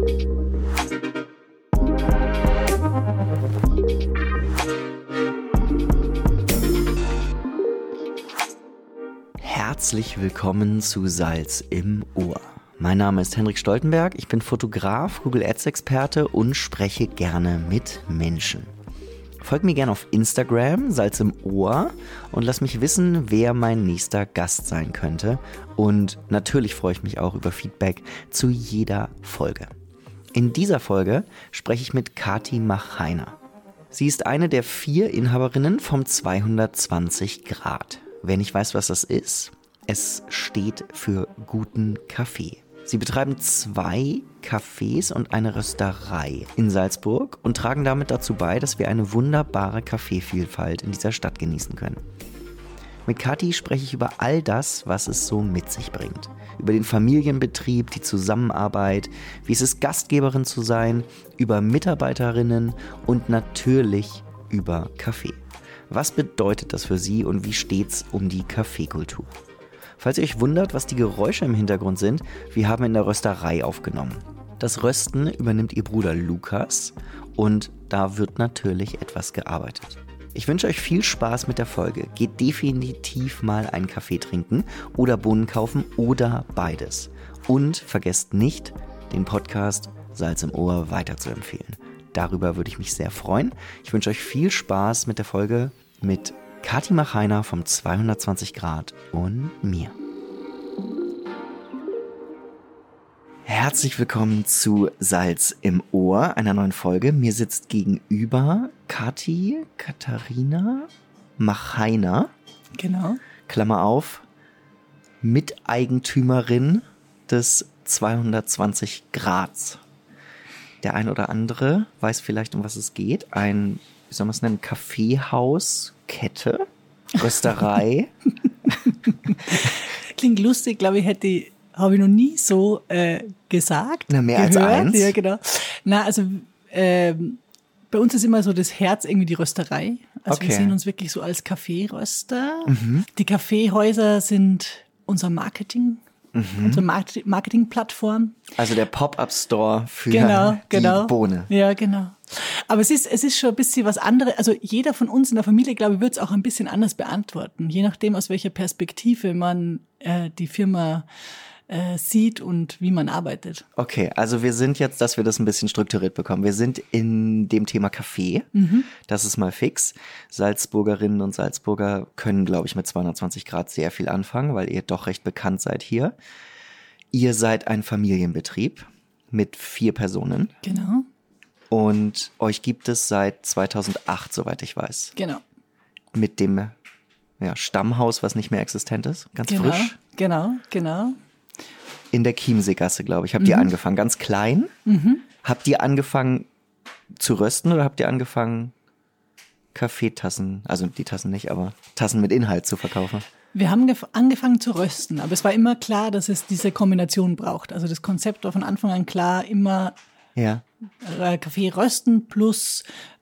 Herzlich willkommen zu Salz im Ohr. Mein Name ist Henrik Stoltenberg, ich bin Fotograf, Google Ads-Experte und spreche gerne mit Menschen. Folgt mir gerne auf Instagram, Salz im Ohr, und lass mich wissen, wer mein nächster Gast sein könnte. Und natürlich freue ich mich auch über Feedback zu jeder Folge. In dieser Folge spreche ich mit Kati Machheiner. Sie ist eine der 4 Inhaberinnen vom 220 Grad. Wer nicht weiß, was das ist, es steht für guten Kaffee. Sie betreiben 2 Cafés und eine Rösterei in Salzburg und tragen damit dazu bei, dass wir eine wunderbare Kaffeevielfalt in dieser Stadt genießen können. Mit Kati spreche ich über all das, was es so mit sich bringt. Über den Familienbetrieb, die Zusammenarbeit, wie es ist, Gastgeberin zu sein, über Mitarbeiterinnen und natürlich über Kaffee. Was bedeutet das für sie und wie steht's um die Kaffeekultur? Falls ihr euch wundert, was die Geräusche im Hintergrund sind, wir haben in der Rösterei aufgenommen. Das Rösten übernimmt ihr Bruder Lukas und da wird natürlich etwas gearbeitet. Ich wünsche euch viel Spaß mit der Folge. Geht definitiv mal einen Kaffee trinken oder Bohnen kaufen oder beides. Und vergesst nicht, den Podcast Salz im Ohr weiterzuempfehlen. Darüber würde ich mich sehr freuen. Ich wünsche euch viel Spaß mit der Folge mit Kati Machheiner vom 220 Grad und mir. Herzlich willkommen zu Salz im Ohr, einer neuen Folge. Mir sitzt gegenüber Katharina Machheiner. Genau. Klammer auf, Miteigentümerin des 220 Grads. Der ein oder andere weiß vielleicht, um was es geht. Ein, wie soll man es nennen, Kaffeehaus, Kette, Rösterei. Klingt lustig, glaube ich, habe ich noch nie so gesagt. Na, mehr gehört. Als 1. Ja, genau. Na, also bei uns ist immer so das Herz irgendwie die Rösterei. Also Okay. Wir sehen uns wirklich so als Kaffeeröster. Die Kaffeehäuser sind unser Marketing. Unsere Marketingplattform. Also der Pop-Up-Store für Genau. die Bohne. Ja, genau. Aber es ist schon ein bisschen was anderes. Also jeder von uns in der Familie, glaube ich, wird es auch ein bisschen anders beantworten. Je nachdem, aus welcher Perspektive man die Firma sieht und wie man arbeitet. Okay, also wir sind jetzt, dass wir das ein bisschen strukturiert bekommen. Wir sind in dem Thema Kaffee. Das ist mal fix. Salzburgerinnen und Salzburger können, glaube ich, mit 220 Grad sehr viel anfangen, weil ihr doch recht bekannt seid hier. Ihr seid ein Familienbetrieb mit 4 Personen. Genau. Und euch gibt es seit 2008, soweit ich weiß. Genau. Mit dem Stammhaus, was nicht mehr existent ist. Ganz frisch. Genau. In der Chiemseegasse, glaube ich. Habt ihr angefangen? Ganz klein? Habt ihr angefangen zu rösten oder habt ihr angefangen, Kaffeetassen, also die Tassen nicht, aber Tassen mit Inhalt zu verkaufen? Wir haben angefangen zu rösten, aber es war immer klar, dass es diese Kombination braucht. Also das Konzept war von Anfang an klar, immer Kaffee rösten plus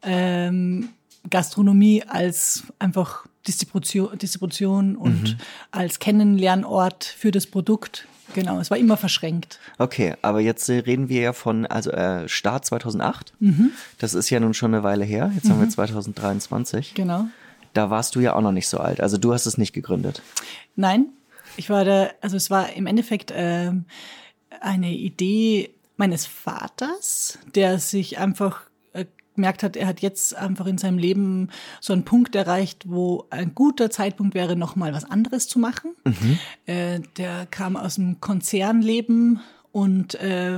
Gastronomie als einfach Distribution und als Kennenlernort für das Produkt. Genau, es war immer verschränkt. Okay, aber jetzt reden wir ja von Start 2008. Das ist ja nun schon eine Weile her. Jetzt haben wir 2023. Genau. Da warst du ja auch noch nicht so alt. Also du hast es nicht gegründet. Nein, es war im Endeffekt eine Idee meines Vaters, der sich einfach gemerkt hat, er hat jetzt einfach in seinem Leben so einen Punkt erreicht, wo ein guter Zeitpunkt wäre, nochmal was anderes zu machen. Der kam aus dem Konzernleben und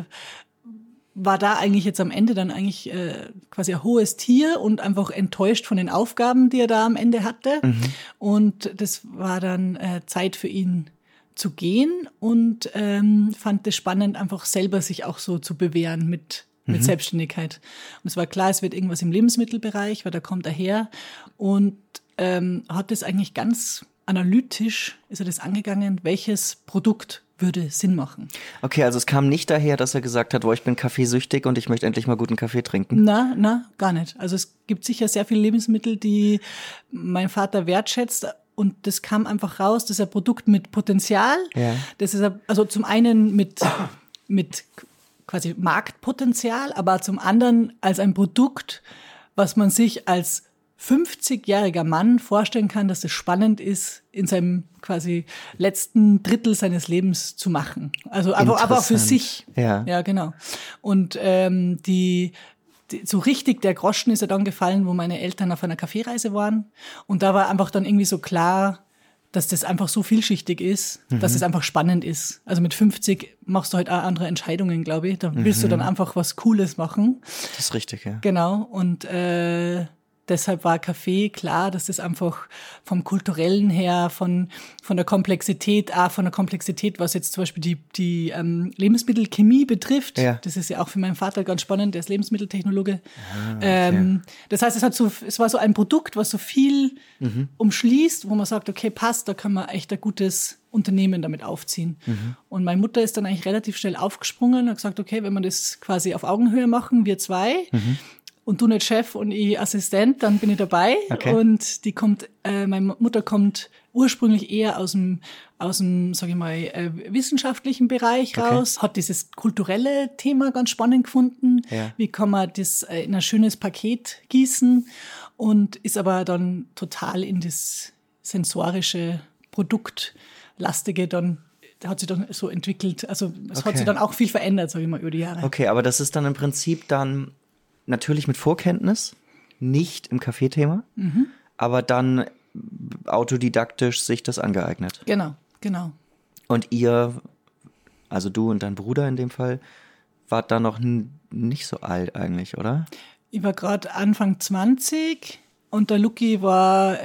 war da eigentlich jetzt am Ende dann eigentlich quasi ein hohes Tier und einfach enttäuscht von den Aufgaben, die er da am Ende hatte. Und das war dann Zeit für ihn zu gehen und fand es spannend, einfach selber sich auch so zu bewähren mit Selbstständigkeit. Und es war klar, es wird irgendwas im Lebensmittelbereich, weil da kommt er her und hat das eigentlich ganz analytisch, ist er das angegangen, welches Produkt würde Sinn machen. Okay, also es kam nicht daher, dass er gesagt hat, ich bin kaffeesüchtig und ich möchte endlich mal guten Kaffee trinken. Na, gar nicht. Also es gibt sicher sehr viele Lebensmittel, die mein Vater wertschätzt. Und das kam einfach raus, das ist ein Produkt mit Potenzial. Ja. Das ist also zum einen mit quasi Marktpotenzial, aber zum anderen als ein Produkt, was man sich als 50-jähriger Mann vorstellen kann, dass es spannend ist, in seinem quasi letzten Drittel seines Lebens zu machen. Also aber auch für sich. Ja, genau. Und so richtig der Groschen ist ja dann gefallen, wo meine Eltern auf einer Kaffeereise waren. Und da war einfach dann irgendwie so klar, dass das einfach so vielschichtig ist, dass es einfach spannend ist. Also mit 50 machst du halt auch andere Entscheidungen, glaube ich. Da willst du dann einfach was Cooles machen. Das ist richtig, ja. Genau. Und deshalb war Kaffee klar, dass das einfach vom Kulturellen her, von der Komplexität, was jetzt zum Beispiel die Lebensmittelchemie betrifft. Ja. Das ist ja auch für meinen Vater ganz spannend, der ist Lebensmitteltechnologe. Okay. Das heißt, es war so ein Produkt, was so viel umschließt, wo man sagt, okay, passt, da kann man echt ein gutes Unternehmen damit aufziehen. Und meine Mutter ist dann eigentlich relativ schnell aufgesprungen und hat gesagt, okay, wenn wir das quasi auf Augenhöhe machen, wir zwei, und du nicht Chef und ich Assistent, dann bin ich dabei. Okay. Und meine Mutter kommt ursprünglich eher aus dem, sag ich mal, wissenschaftlichen Bereich raus, hat dieses kulturelle Thema ganz spannend gefunden. Ja. Wie kann man das in ein schönes Paket gießen? Und ist aber dann total in das sensorische, produktlastige dann, hat sich dann so entwickelt. Also es hat sich dann auch viel verändert, sag ich mal, über die Jahre. Okay, aber das ist dann im Prinzip dann natürlich mit Vorkenntnis, nicht im Kaffeethema, aber dann autodidaktisch sich das angeeignet. Genau. Und ihr, also du und dein Bruder in dem Fall, wart da noch nicht so alt eigentlich, oder? Ich war gerade Anfang 20 und der Luki war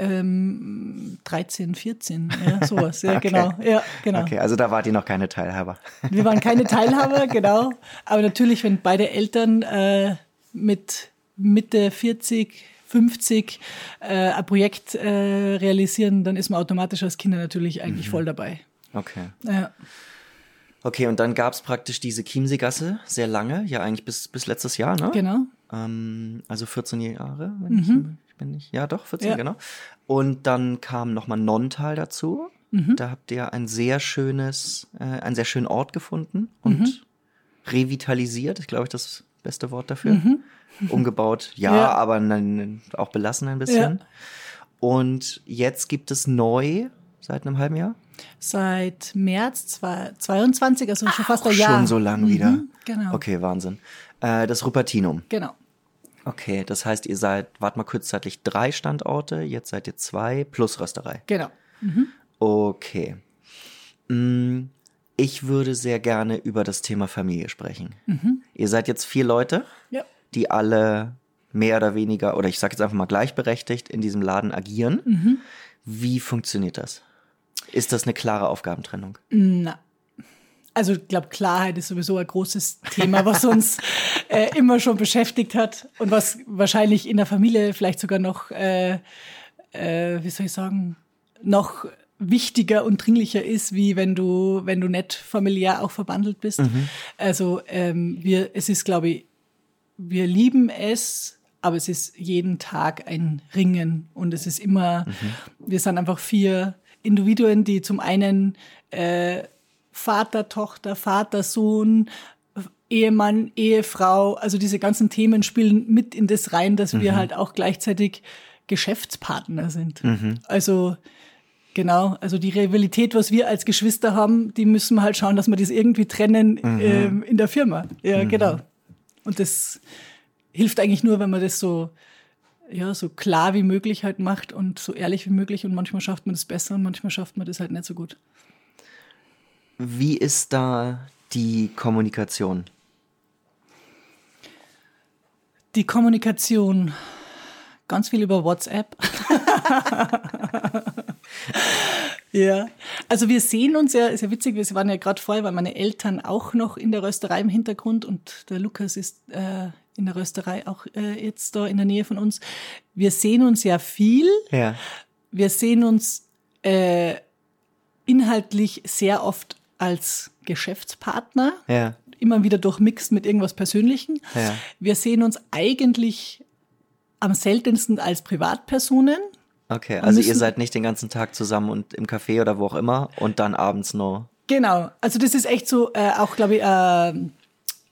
13, 14, ja, sowas. Ja, Okay. genau. Ja, genau. Okay, also da wart ihr noch keine Teilhaber. Wir waren keine Teilhaber, genau. Aber natürlich, wenn beide Eltern mit Mitte 40, 50 ein Projekt realisieren, dann ist man automatisch als Kinder natürlich eigentlich voll dabei. Okay. Ja. Okay, und dann gab's praktisch diese Chiemsee-Gasse sehr lange, ja eigentlich bis letztes Jahr, ne? Genau. Also 14 Jahre, wenn ich bin nicht, ja doch, 14, genau. Und dann kam nochmal Nonntal dazu. Da habt ihr einen sehr schönen Ort gefunden und revitalisiert, ist glaube ich das beste Wort dafür. Umgebaut, ja, aber auch belassen ein bisschen. Ja. Und jetzt gibt es neu, seit einem halben Jahr? Seit März 2022, also schon fast ein Jahr. Schon so lang wieder? Genau. Okay, Wahnsinn. Das Rupertinum. Genau. Okay, das heißt, wart mal kurzzeitig 3 Standorte, jetzt seid ihr 2 plus Rösterei. Genau. Okay. Ich würde sehr gerne über das Thema Familie sprechen. Ihr seid jetzt 4 Leute, die alle mehr oder weniger, oder ich sage jetzt einfach mal gleichberechtigt, in diesem Laden agieren. Wie funktioniert das? Ist das eine klare Aufgabentrennung? Na. Also ich glaube, Klarheit ist sowieso ein großes Thema, was uns immer schon beschäftigt hat und was wahrscheinlich in der Familie vielleicht sogar noch, wie soll ich sagen, noch wichtiger und dringlicher ist, wie wenn du nicht familiär auch verbandelt bist. Also es ist, glaube ich, wir lieben es, aber es ist jeden Tag ein Ringen und es ist immer, wir sind einfach 4 Individuen, die zum einen Vater, Tochter, Vater, Sohn, Ehemann, Ehefrau, also diese ganzen Themen spielen mit in das rein, dass wir halt auch gleichzeitig Geschäftspartner sind. Also genau, also die Rivalität, was wir als Geschwister haben, die müssen wir halt schauen, dass wir das irgendwie trennen in der Firma. Ja, genau. Und das hilft eigentlich nur, wenn man das so klar wie möglich halt macht und so ehrlich wie möglich und manchmal schafft man das besser und manchmal schafft man das halt nicht so gut. Wie ist da die Kommunikation? Die Kommunikation, ganz viel über WhatsApp. Ja, also wir sehen uns ja, ist ja witzig, wir waren ja gerade vorher, weil meine Eltern auch noch in der Rösterei im Hintergrund und der Lukas ist in der Rösterei auch jetzt da in der Nähe von uns. Wir sehen uns ja viel. Ja. Wir sehen uns inhaltlich sehr oft als Geschäftspartner. Ja. Immer wieder durchmixt mit irgendwas Persönlichem. Ja. Wir sehen uns eigentlich am seltensten als Privatpersonen. Okay, also ihr seid nicht den ganzen Tag zusammen und im Café oder wo auch immer und dann abends noch. Genau, also das ist echt so auch, glaube ich,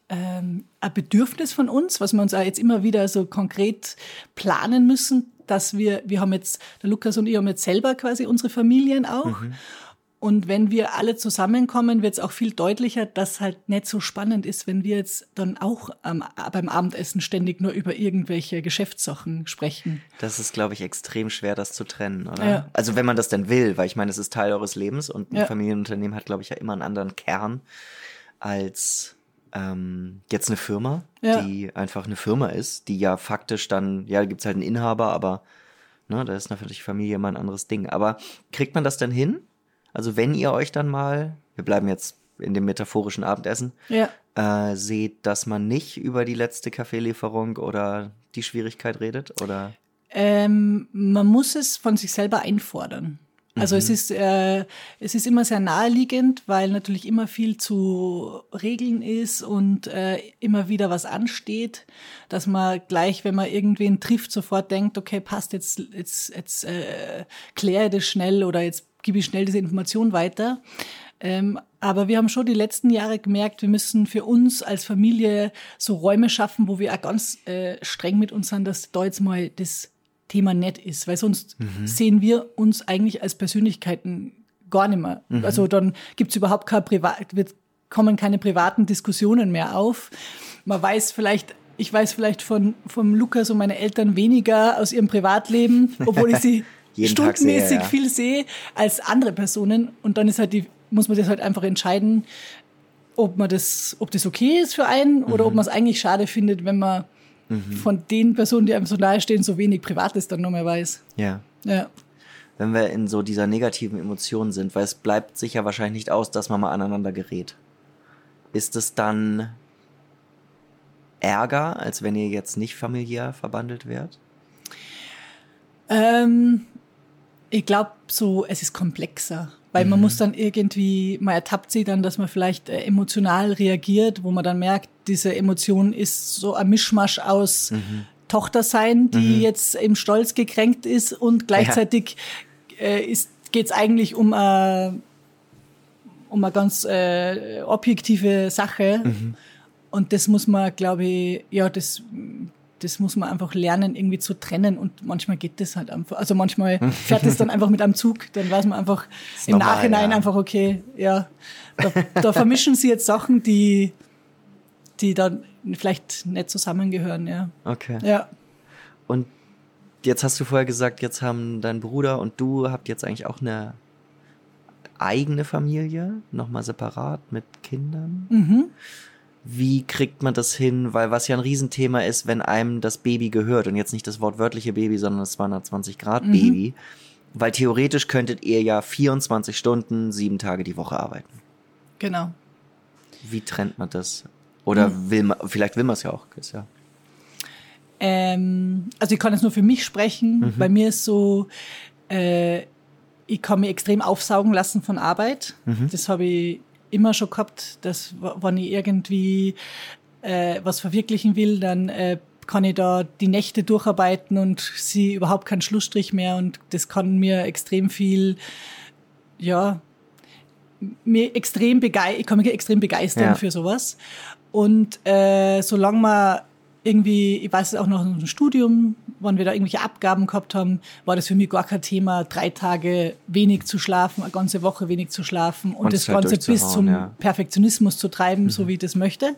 ein Bedürfnis von uns, was wir uns auch jetzt immer wieder so konkret planen müssen, dass wir haben jetzt, der Lukas und ich haben jetzt selber quasi unsere Familien auch. Und wenn wir alle zusammenkommen, wird es auch viel deutlicher, dass halt nicht so spannend ist, wenn wir jetzt dann auch beim Abendessen ständig nur über irgendwelche Geschäftssachen sprechen. Das ist, glaube ich, extrem schwer, das zu trennen, oder? Ja. Also wenn man das denn will, weil ich meine, es ist Teil eures Lebens und ein Ja. Familienunternehmen hat, glaube ich, ja immer einen anderen Kern als jetzt eine Firma, Ja. die einfach eine Firma ist, die ja faktisch dann, ja, da gibt es halt einen Inhaber, aber ne, da ist natürlich Familie immer ein anderes Ding. Aber kriegt man das denn hin? Also wenn ihr euch dann mal, wir bleiben jetzt in dem metaphorischen Abendessen, Ja. seht, dass man nicht über die letzte Kaffeelieferung oder die Schwierigkeit redet? Oder? Man muss es von sich selber einfordern. Also es ist immer sehr naheliegend, weil natürlich immer viel zu regeln ist und immer wieder was ansteht, dass man gleich, wenn man irgendwen trifft, sofort denkt, okay, passt, jetzt kläre ich das schnell oder jetzt gebe ich schnell diese Information weiter. Aber wir haben schon die letzten Jahre gemerkt, wir müssen für uns als Familie so Räume schaffen, wo wir auch ganz streng mit uns sind, dass da jetzt mal das Thema nett ist, weil sonst sehen wir uns eigentlich als Persönlichkeiten gar nicht mehr. Also dann gibt's überhaupt kommen keine privaten Diskussionen mehr auf. Ich weiß vielleicht vom Lukas und meinen Eltern weniger aus ihrem Privatleben, obwohl ich sie stundenmäßig viel sehe als andere Personen. Und dann ist halt muss man das halt einfach entscheiden, ob das okay ist für einen oder ob man es eigentlich schade findet, wenn man von den Personen, die einem so nahe stehen, so wenig Privates dann noch mehr weiß. Ja. Ja. Wenn wir in so dieser negativen Emotion sind, weil es bleibt sicher wahrscheinlich nicht aus, dass man mal aneinander gerät. Ist es dann Ärger, als wenn ihr jetzt nicht familiär verbandelt wärt? Ich glaube es ist komplexer. Weil man muss dann man ertappt sich dann, dass man vielleicht emotional reagiert, wo man dann merkt, diese Emotion ist so ein Mischmasch aus Tochter sein, die jetzt im Stolz gekränkt ist und gleichzeitig geht's eigentlich um eine ganz objektive Sache. Und das muss man, glaube ich, das muss man einfach lernen, irgendwie zu trennen. Und manchmal geht das halt einfach. Also manchmal fährt es dann einfach mit einem Zug. Dann weiß man einfach im Nachhinein einfach, okay, ja, da vermischen sie jetzt Sachen, die dann vielleicht nicht zusammengehören, ja. Okay. Ja. Und jetzt hast du vorher gesagt, jetzt haben dein Bruder und du habt jetzt eigentlich auch eine eigene Familie, nochmal separat mit Kindern. Wie kriegt man das hin? Weil was ja ein Riesenthema ist, wenn einem das Baby gehört und jetzt nicht das wortwörtliche Baby, sondern das 220-Grad-Baby. Weil theoretisch könntet ihr ja 24 Stunden, 7 Tage die Woche arbeiten. Genau. Wie trennt man das? Oder vielleicht will man es ja auch, Chris, ja. Also ich kann jetzt nur für mich sprechen. Bei mir ist so, ich kann mich extrem aufsaugen lassen von Arbeit. Das habe ich immer schon gehabt, dass wenn ich irgendwie was verwirklichen will, dann kann ich da die Nächte durcharbeiten und sie überhaupt keinen Schlussstrich mehr und das kann mir extrem viel, ja, ich kann mich extrem begeistern für sowas. Und solange man irgendwie, ich weiß es auch noch im Studium, wenn wir da irgendwelche Abgaben gehabt haben, war das für mich gar kein Thema, 3 Tage wenig zu schlafen, eine ganze Woche wenig zu schlafen und das halt Ganze bis zum Perfektionismus zu treiben, so wie ich das möchte.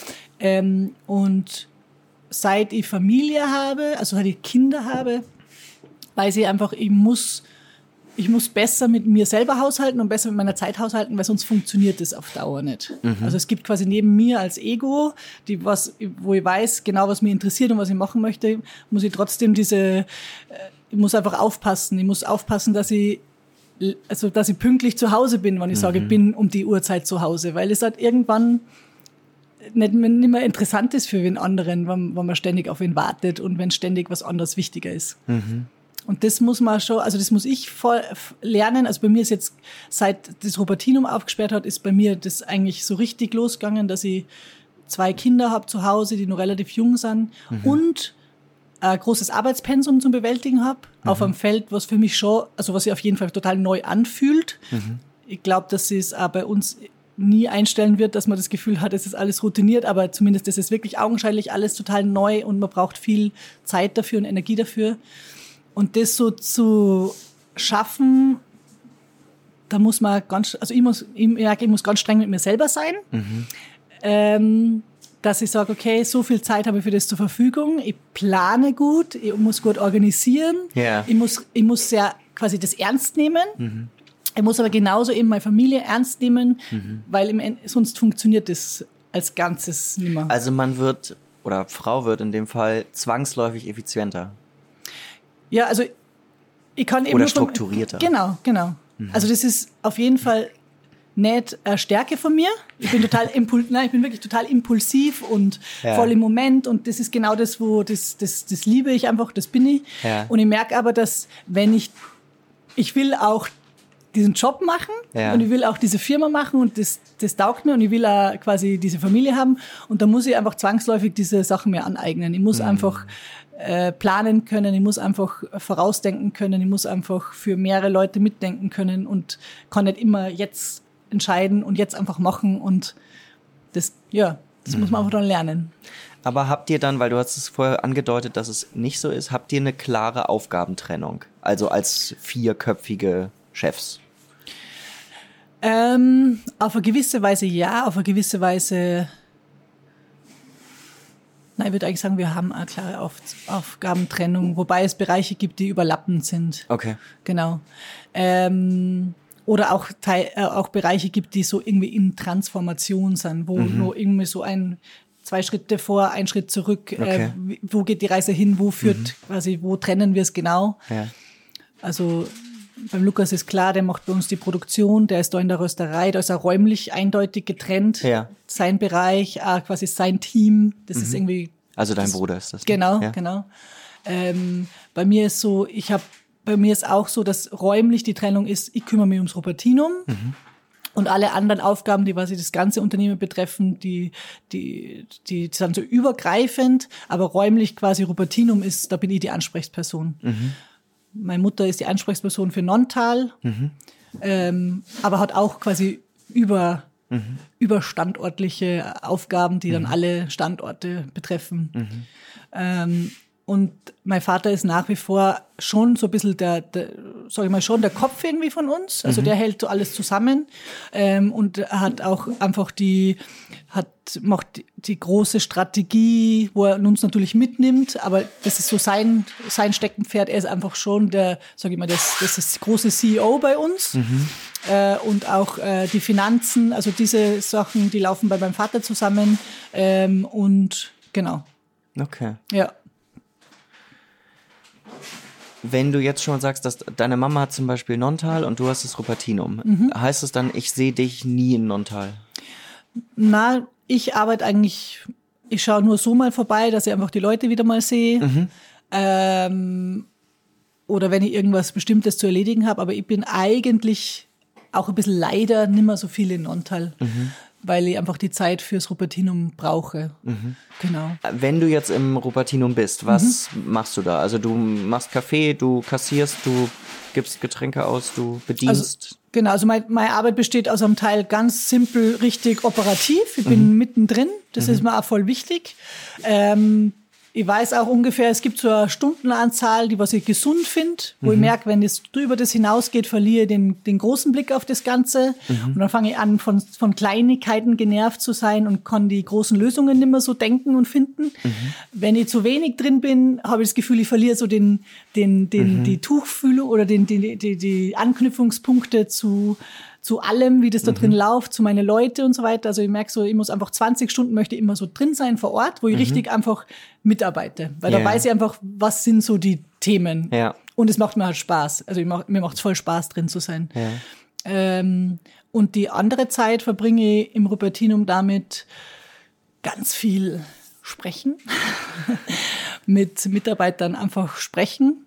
Und seit ich Familie habe, also seit ich Kinder habe, weiß ich einfach, ich muss besser mit mir selber haushalten und besser mit meiner Zeit haushalten, weil sonst funktioniert das auf Dauer nicht. Also es gibt quasi neben mir als Ego, wo ich weiß, genau was mich interessiert und was ich machen möchte, muss ich trotzdem ich muss einfach aufpassen. Ich muss aufpassen, dass ich pünktlich zu Hause bin, wenn ich sage, ich bin um die Uhrzeit zu Hause, weil es halt irgendwann nicht mehr interessant ist für wen anderen, wenn man ständig auf ihn wartet und wenn ständig was anderes wichtiger ist. Und das muss man schon, also das muss ich voll lernen. Also bei mir ist jetzt, seit das Robertinum aufgesperrt hat, ist bei mir das eigentlich so richtig losgegangen, dass ich 2 Kinder habe zu Hause, die noch relativ jung sind und ein großes Arbeitspensum zum Bewältigen habe, auf einem Feld, was für mich schon, also was sich auf jeden Fall total neu anfühlt. Ich glaube, dass es auch bei uns nie einstellen wird, dass man das Gefühl hat, es ist alles routiniert, aber zumindest ist es wirklich augenscheinlich alles total neu und man braucht viel Zeit dafür und Energie dafür. Und das so zu schaffen, da muss man ich muss ganz streng mit mir selber sein, dass ich sage, okay, so viel Zeit habe ich für das zur Verfügung, ich plane gut, ich muss gut organisieren, ich muss sehr quasi das ernst nehmen. Ich muss aber genauso eben meine Familie ernst nehmen, weil sonst funktioniert das als Ganzes nicht mehr. Also man wird, oder Frau wird in dem Fall zwangsläufig effizienter. Ja, also ich kann eben oder strukturierter. Genau. Also das ist auf jeden Fall nicht eine Stärke von mir. Ich bin wirklich total impulsiv und voll im Moment und das ist genau das, das liebe ich einfach, das bin ich. Ja. Und ich merke aber, dass wenn ich will auch diesen Job machen und ich will auch diese Firma machen und das taugt mir und ich will auch quasi diese Familie haben und da muss ich einfach zwangsläufig diese Sachen mir aneignen. Ich muss einfach planen können, ich muss einfach vorausdenken können, ich muss einfach für mehrere Leute mitdenken können und kann nicht immer jetzt entscheiden und jetzt einfach machen und das muss man einfach dann lernen. Aber habt ihr dann, weil du hast es vorher angedeutet, dass es nicht so ist, habt ihr eine klare Aufgabentrennung? Also als 4-köpfige Chefs? Auf eine gewisse Weise ja, auf eine gewisse Weise nein, ich würde eigentlich sagen, wir haben eine klare Aufgabentrennung, wobei es Bereiche gibt, die überlappend sind. Okay. Genau. Oder auch Bereiche gibt, die so irgendwie in Transformation sind, wo nur irgendwie so 2 Schritte vor, 1 Schritt zurück, okay. Wo geht die Reise hin, wo führt quasi, wo trennen wir es genau? Ja. Also beim Lukas ist klar, der macht bei uns die Produktion, der ist da in der Rösterei, da ist er räumlich eindeutig getrennt. Ja. Sein Bereich, quasi sein Team, das ist irgendwie... Also dein Bruder ist das? Genau, genau. Bei mir ist auch so, dass räumlich die Trennung ist, ich kümmere mich ums Rupertinum und alle anderen Aufgaben, die quasi das ganze Unternehmen betreffen, die sind so übergreifend, aber räumlich quasi Rupertinum da bin ich die Ansprechperson. Meine Mutter ist die Ansprechperson für Nonntal, aber hat auch quasi überstandortliche Aufgaben, die dann alle Standorte betreffen. Und mein Vater ist nach wie vor schon so ein bisschen der Kopf irgendwie von uns. Also der hält so alles zusammen und hat auch einfach macht die große Strategie, wo er uns natürlich mitnimmt, aber das ist so sein Steckenpferd. Er ist einfach schon das ist große CEO bei uns. Und auch die Finanzen, also diese Sachen, die laufen bei meinem Vater zusammen und genau. Okay. Ja. Wenn du jetzt schon sagst, dass deine Mama hat zum Beispiel Nonntal und du hast das Rupertinum, heißt es dann, ich sehe dich nie in Nonntal? Na, ich arbeite eigentlich, ich schaue nur so mal vorbei, dass ich einfach die Leute wieder mal sehe. Oder wenn ich irgendwas Bestimmtes zu erledigen habe, aber ich bin eigentlich auch ein bisschen leider nicht mehr so viel in Nonntal. Weil ich einfach die Zeit fürs Rupertinum brauche. Genau. Wenn du jetzt im Rupertinum bist, was machst du da? Also du machst Kaffee, du kassierst, du gibst Getränke aus, du bedienst? Also meine Arbeit besteht aus einem Teil ganz simpel, richtig operativ. Ich bin mittendrin, das ist mir auch voll wichtig. Ich weiß auch ungefähr, es gibt so eine Stundenanzahl, was ich gesund finde, wo ich merke, wenn es drüber das hinausgeht, verliere ich den großen Blick auf das Ganze. Und dann fange ich an, von Kleinigkeiten genervt zu sein und kann die großen Lösungen nicht mehr so denken und finden. Wenn ich zu wenig drin bin, habe ich das Gefühl, ich verliere so die Tuchfühlung oder die Anknüpfungspunkte zu allem, wie das da drin läuft, zu meine Leute und so weiter. Also ich merke so, ich muss einfach 20 Stunden möchte ich immer so drin sein vor Ort, wo ich richtig einfach mitarbeite. Weil da weiß ich einfach, was sind so die Themen. Ja. Und es macht mir halt Spaß. Also mir macht es voll Spaß, drin zu sein. Ja. Und die andere Zeit verbringe ich im Rupertinum damit ganz viel sprechen. Mit Mitarbeitern einfach sprechen.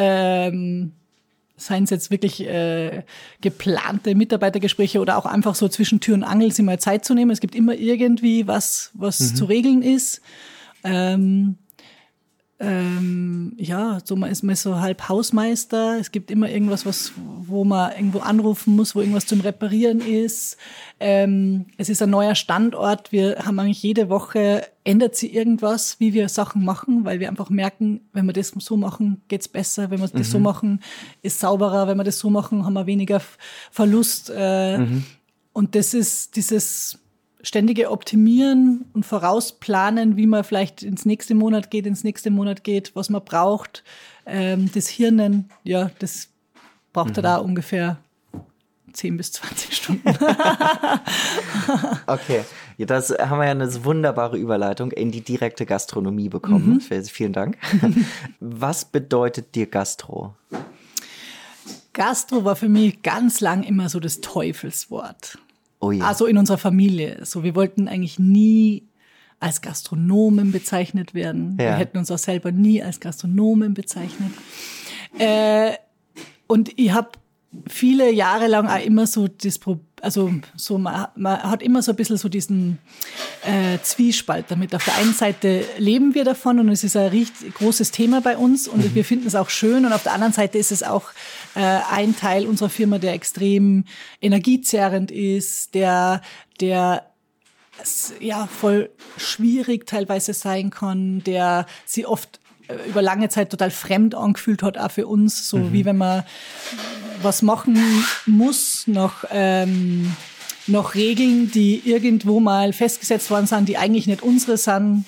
Seien es jetzt wirklich geplante Mitarbeitergespräche oder auch einfach so zwischen Tür und Angel sich mal Zeit zu nehmen. Es gibt immer irgendwie was zu regeln ist. so man ist so halb Hausmeister. Es gibt immer irgendwas, wo man irgendwo anrufen muss, wo irgendwas zum Reparieren ist. Es ist ein neuer Standort. Wir haben eigentlich jede Woche, ändert sich irgendwas, wie wir Sachen machen, weil wir einfach merken, wenn wir das so machen, geht's besser. Wenn wir das so machen, ist sauberer. Wenn wir das so machen, haben wir weniger Verlust. Und das ist dieses ständige Optimieren und vorausplanen, wie man vielleicht ins nächste Monat geht, was man braucht. Das Hirnen, ja, das braucht da ungefähr 10 bis 20 Stunden. Okay, das haben wir ja eine wunderbare Überleitung in die direkte Gastronomie bekommen. Vielen Dank. Was bedeutet dir Gastro? Gastro war für mich ganz lang immer so das Teufelswort. Oh ja. Also in unserer Familie. So, wir wollten eigentlich nie als Gastronomen bezeichnet werden. Ja. Wir hätten uns auch selber nie als Gastronomen bezeichnet. Und ich habe viele Jahre lang auch immer so man hat immer so ein bisschen so diesen Zwiespalt damit. Auf der einen Seite leben wir davon und es ist ein richtig großes Thema bei uns und wir finden es auch schön und auf der anderen Seite ist es auch ein Teil unserer Firma, der extrem energiezerrend ist, der voll schwierig teilweise sein kann, der sie oft über lange Zeit total fremd angefühlt hat, auch für uns, so wie wenn man was machen muss, noch Regeln, die irgendwo mal festgesetzt worden sind, die eigentlich nicht unsere sind.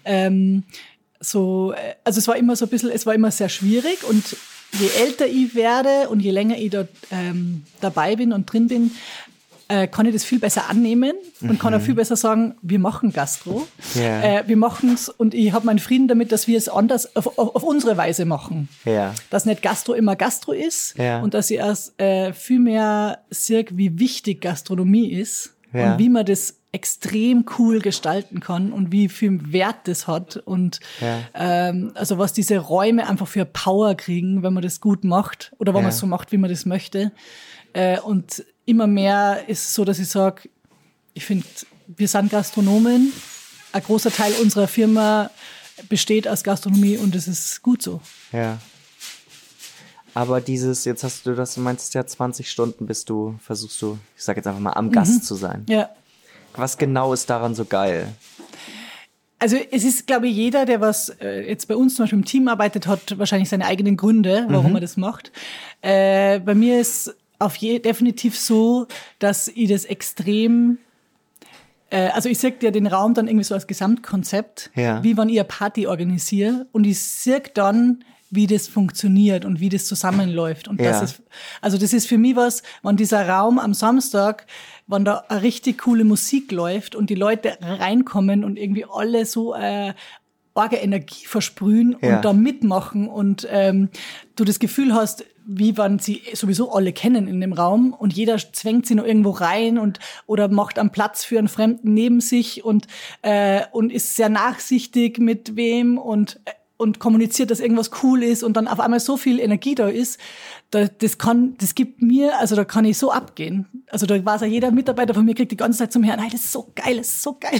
Also es war immer so ein bisschen, es war immer sehr schwierig und je älter ich werde und je länger ich dort dabei bin und drin bin, kann ich das viel besser annehmen und kann auch viel besser sagen, wir machen Gastro. Yeah. Wir machen es und ich habe meinen Frieden damit, dass wir es anders auf unsere Weise machen. Yeah. Dass nicht Gastro immer Gastro ist und dass ich erst viel mehr sehe, wie wichtig Gastronomie ist und wie man das extrem cool gestalten kann und wie viel Wert das hat und also was diese Räume einfach für Power kriegen, wenn man das gut macht oder wenn man es so macht, wie man das möchte. Und immer mehr ist es so, dass ich sage, ich finde, wir sind Gastronomen. Ein großer Teil unserer Firma besteht aus Gastronomie und es ist gut so. Ja. Aber jetzt hast du das, du meinst ja 20 Stunden versuchst du, ich sag jetzt einfach mal, am Gast zu sein. Ja. Was genau ist daran so geil? Also es ist, glaube ich, jeder, der was jetzt bei uns zum Beispiel im Team arbeitet, hat wahrscheinlich seine eigenen Gründe, warum er das macht. Bei mir ist definitiv so, dass ich das extrem, also ich sehe dir den Raum dann irgendwie so als Gesamtkonzept, wie wenn ich eine Party organisiere und ich sehe dann, wie das funktioniert und wie das zusammenläuft. Und das ist für mich was, wenn dieser Raum am Samstag, wenn da eine richtig coole Musik läuft und die Leute reinkommen und irgendwie alle so arge Energie versprühen und da mitmachen und du das Gefühl hast, wie wenn sie sowieso alle kennen in dem Raum und jeder zwängt sie noch irgendwo rein oder macht einen Platz für einen Fremden neben sich und ist sehr nachsichtig mit wem und kommuniziert, dass irgendwas cool ist und dann auf einmal so viel Energie da ist, das gibt mir, also da kann ich so abgehen. Also da weiß ja jeder Mitarbeiter von mir, kriegt die ganze Zeit zum Hören, nein, das ist so geil, das ist so geil.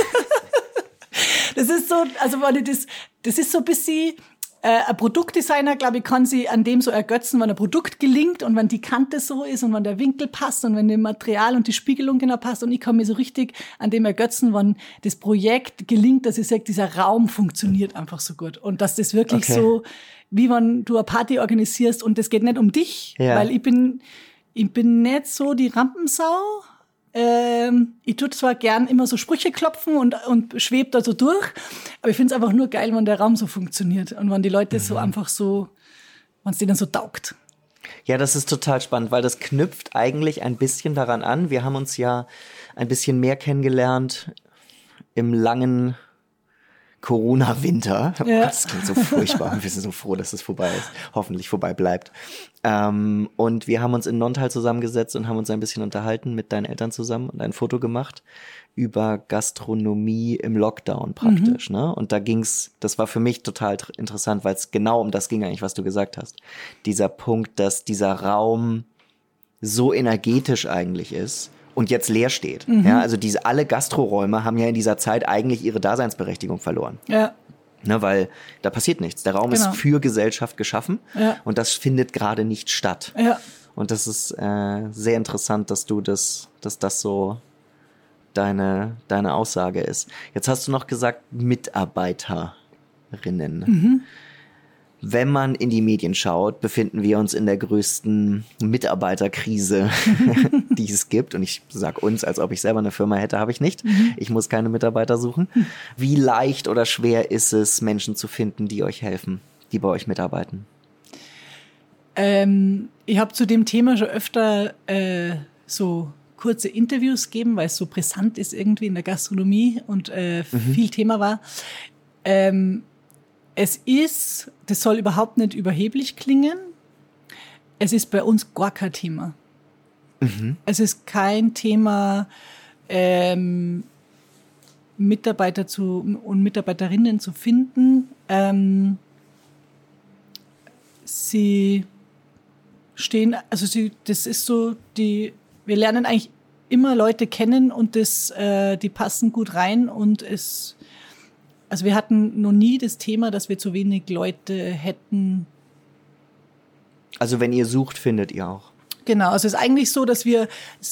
Das ist so, also das ist so ein bisschen, ein Produktdesigner, glaube ich, kann sie an dem so ergötzen, wenn ein Produkt gelingt und wenn die Kante so ist und wenn der Winkel passt und wenn das Material und die Spiegelung genau passt und ich kann mir so richtig an dem ergötzen, wenn das Projekt gelingt, dass ich sage, dieser Raum funktioniert einfach so gut und dass das wirklich so, wie wenn du eine Party organisierst und das geht nicht um dich, weil ich bin nicht so die Rampensau. Ich tue zwar gern immer so Sprüche klopfen und schwebe da so durch, aber ich finde es einfach nur geil, wenn der Raum so funktioniert und wenn die Leute so einfach so, wenn es denen so taugt. Ja, das ist total spannend, weil das knüpft eigentlich ein bisschen daran an. Wir haben uns ja ein bisschen mehr kennengelernt im langen Corona-Winter. Oh Gott, das klingt so furchtbar. Wir sind so froh, dass es vorbei ist. Hoffentlich vorbei bleibt. Und wir haben uns in Nontal zusammengesetzt und haben uns ein bisschen unterhalten mit deinen Eltern zusammen und ein Foto gemacht über Gastronomie im Lockdown praktisch. Ne? Und das war für mich total interessant, weil es genau um das ging eigentlich, was du gesagt hast. Dieser Punkt, dass dieser Raum so energetisch eigentlich ist und jetzt leer steht. Ja, also alle Gastroräume haben ja in dieser Zeit eigentlich ihre Daseinsberechtigung verloren. Ja. Ne, weil da passiert nichts. Der Raum ist für Gesellschaft geschaffen und das findet gerade nicht statt. Ja. Und das ist sehr interessant, dass das so deine Aussage ist. Jetzt hast du noch gesagt, Mitarbeiterinnen. Wenn man in die Medien schaut, befinden wir uns in der größten Mitarbeiterkrise, die es gibt. Und ich sage uns, als ob ich selber eine Firma hätte, habe ich nicht. Ich muss keine Mitarbeiter suchen. Wie leicht oder schwer ist es, Menschen zu finden, die euch helfen, die bei euch mitarbeiten? Ich habe zu dem Thema schon öfter so kurze Interviews gegeben, weil es so brisant ist irgendwie in der Gastronomie und viel Thema war. Das soll überhaupt nicht überheblich klingen. Es ist bei uns gar kein Thema. Es ist kein Thema, Mitarbeiter und Mitarbeiterinnen zu finden. Sie stehen, das ist so, wir lernen eigentlich immer Leute kennen und die passen gut rein und also wir hatten noch nie das Thema, dass wir zu wenig Leute hätten. Also wenn ihr sucht, findet ihr auch. Genau, also es ist eigentlich so, dass wir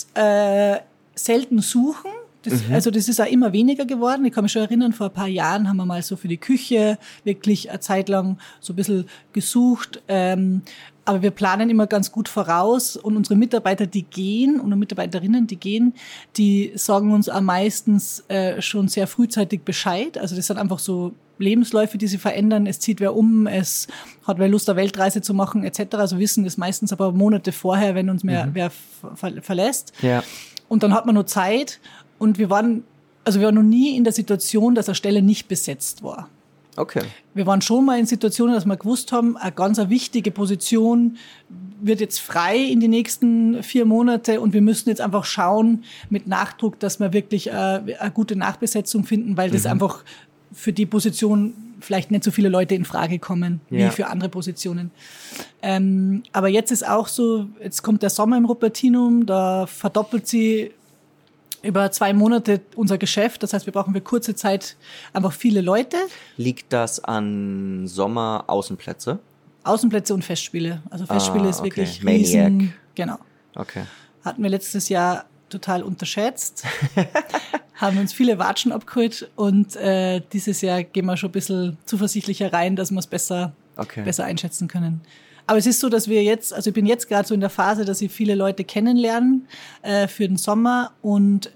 selten suchen. Also das ist auch immer weniger geworden. Ich kann mich schon erinnern, vor ein paar Jahren haben wir mal so für die Küche wirklich eine Zeit lang so ein bisschen gesucht. Aber wir planen immer ganz gut voraus und unsere Mitarbeiter, die gehen, und Mitarbeiterinnen, die sagen uns am meistens schon sehr frühzeitig Bescheid. Also das sind einfach so Lebensläufe, die sie verändern. Es zieht wer um, es hat wer Lust, eine Weltreise zu machen etc. Also wissen das meistens aber Monate vorher, wenn uns wer verlässt. Ja. Und dann hat man nur Zeit und wir waren noch nie in der Situation, dass eine Stelle nicht besetzt war. Okay. Wir waren schon mal in Situationen, dass wir gewusst haben, eine ganz wichtige Position wird jetzt frei in die nächsten 4 Monate und wir müssen jetzt einfach schauen mit Nachdruck, dass wir wirklich eine gute Nachbesetzung finden, weil das einfach für die Position vielleicht nicht so viele Leute in Frage kommen wie für andere Positionen. Aber jetzt ist auch so, jetzt kommt der Sommer im Rupertinum, da verdoppelt sie über 2 Monate unser Geschäft. Das heißt, wir brauchen für kurze Zeit einfach viele Leute. Liegt das an Sommer-Außenplätze? Außenplätze und Festspiele. Also Festspiele ist wirklich Maniac. riesen. Genau. Okay. Hatten wir letztes Jahr total unterschätzt. Haben uns viele Watschen abgeholt und dieses Jahr gehen wir schon ein bisschen zuversichtlicher rein, dass wir es besser einschätzen können. Aber es ist so, dass ich bin jetzt gerade so in der Phase, dass ich viele Leute kennenlernen für den Sommer und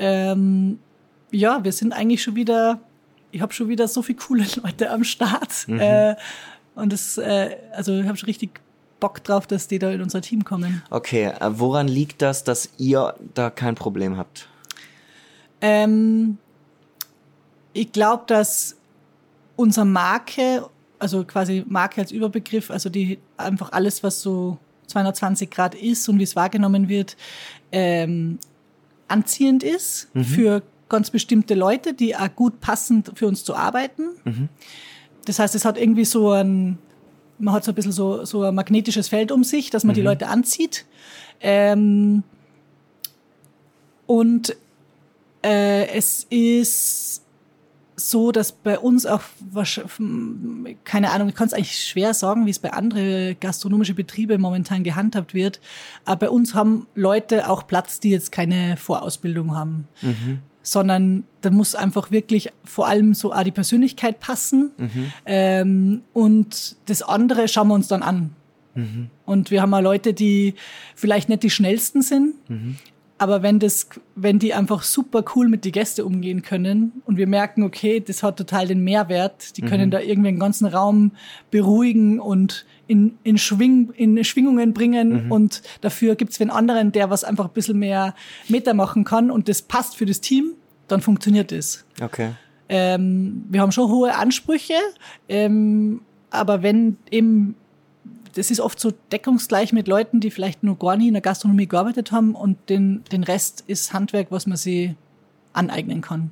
wir sind eigentlich ich habe schon wieder so viele coole Leute am Start und ich habe schon richtig Bock drauf, dass die da in unser Team kommen. Okay, woran liegt das, dass ihr da kein Problem habt? Ich glaube, dass unsere Marke, also quasi Marke als Überbegriff, also die einfach alles, was so 220 Grad ist und wie es wahrgenommen wird, anziehend ist für ganz bestimmte Leute, die auch gut passen für uns zu arbeiten. Das heißt, es hat irgendwie man hat so ein bisschen so ein magnetisches Feld um sich, dass man die Leute anzieht. Und es ist so, dass bei uns auch, keine Ahnung, ich kann es eigentlich schwer sagen, wie es bei anderen gastronomischen Betrieben momentan gehandhabt wird, aber bei uns haben Leute auch Platz, die jetzt keine Vorausbildung haben, sondern da muss einfach wirklich vor allem so auch die Persönlichkeit passen und das andere schauen wir uns dann an. Und wir haben auch Leute, die vielleicht nicht die schnellsten sind, aber wenn die einfach super cool mit den Gästen umgehen können und wir merken, okay, das hat total den Mehrwert, die können da irgendwie den ganzen Raum beruhigen und in Schwingungen bringen und dafür gibt's wen anderen, der was einfach ein bisschen mehr Meter machen kann und das passt für das Team, dann funktioniert es. Okay. Wir haben schon hohe Ansprüche, aber wenn eben das ist oft so deckungsgleich mit Leuten, die vielleicht nur gar nie in der Gastronomie gearbeitet haben und den Rest ist Handwerk, was man sich aneignen kann.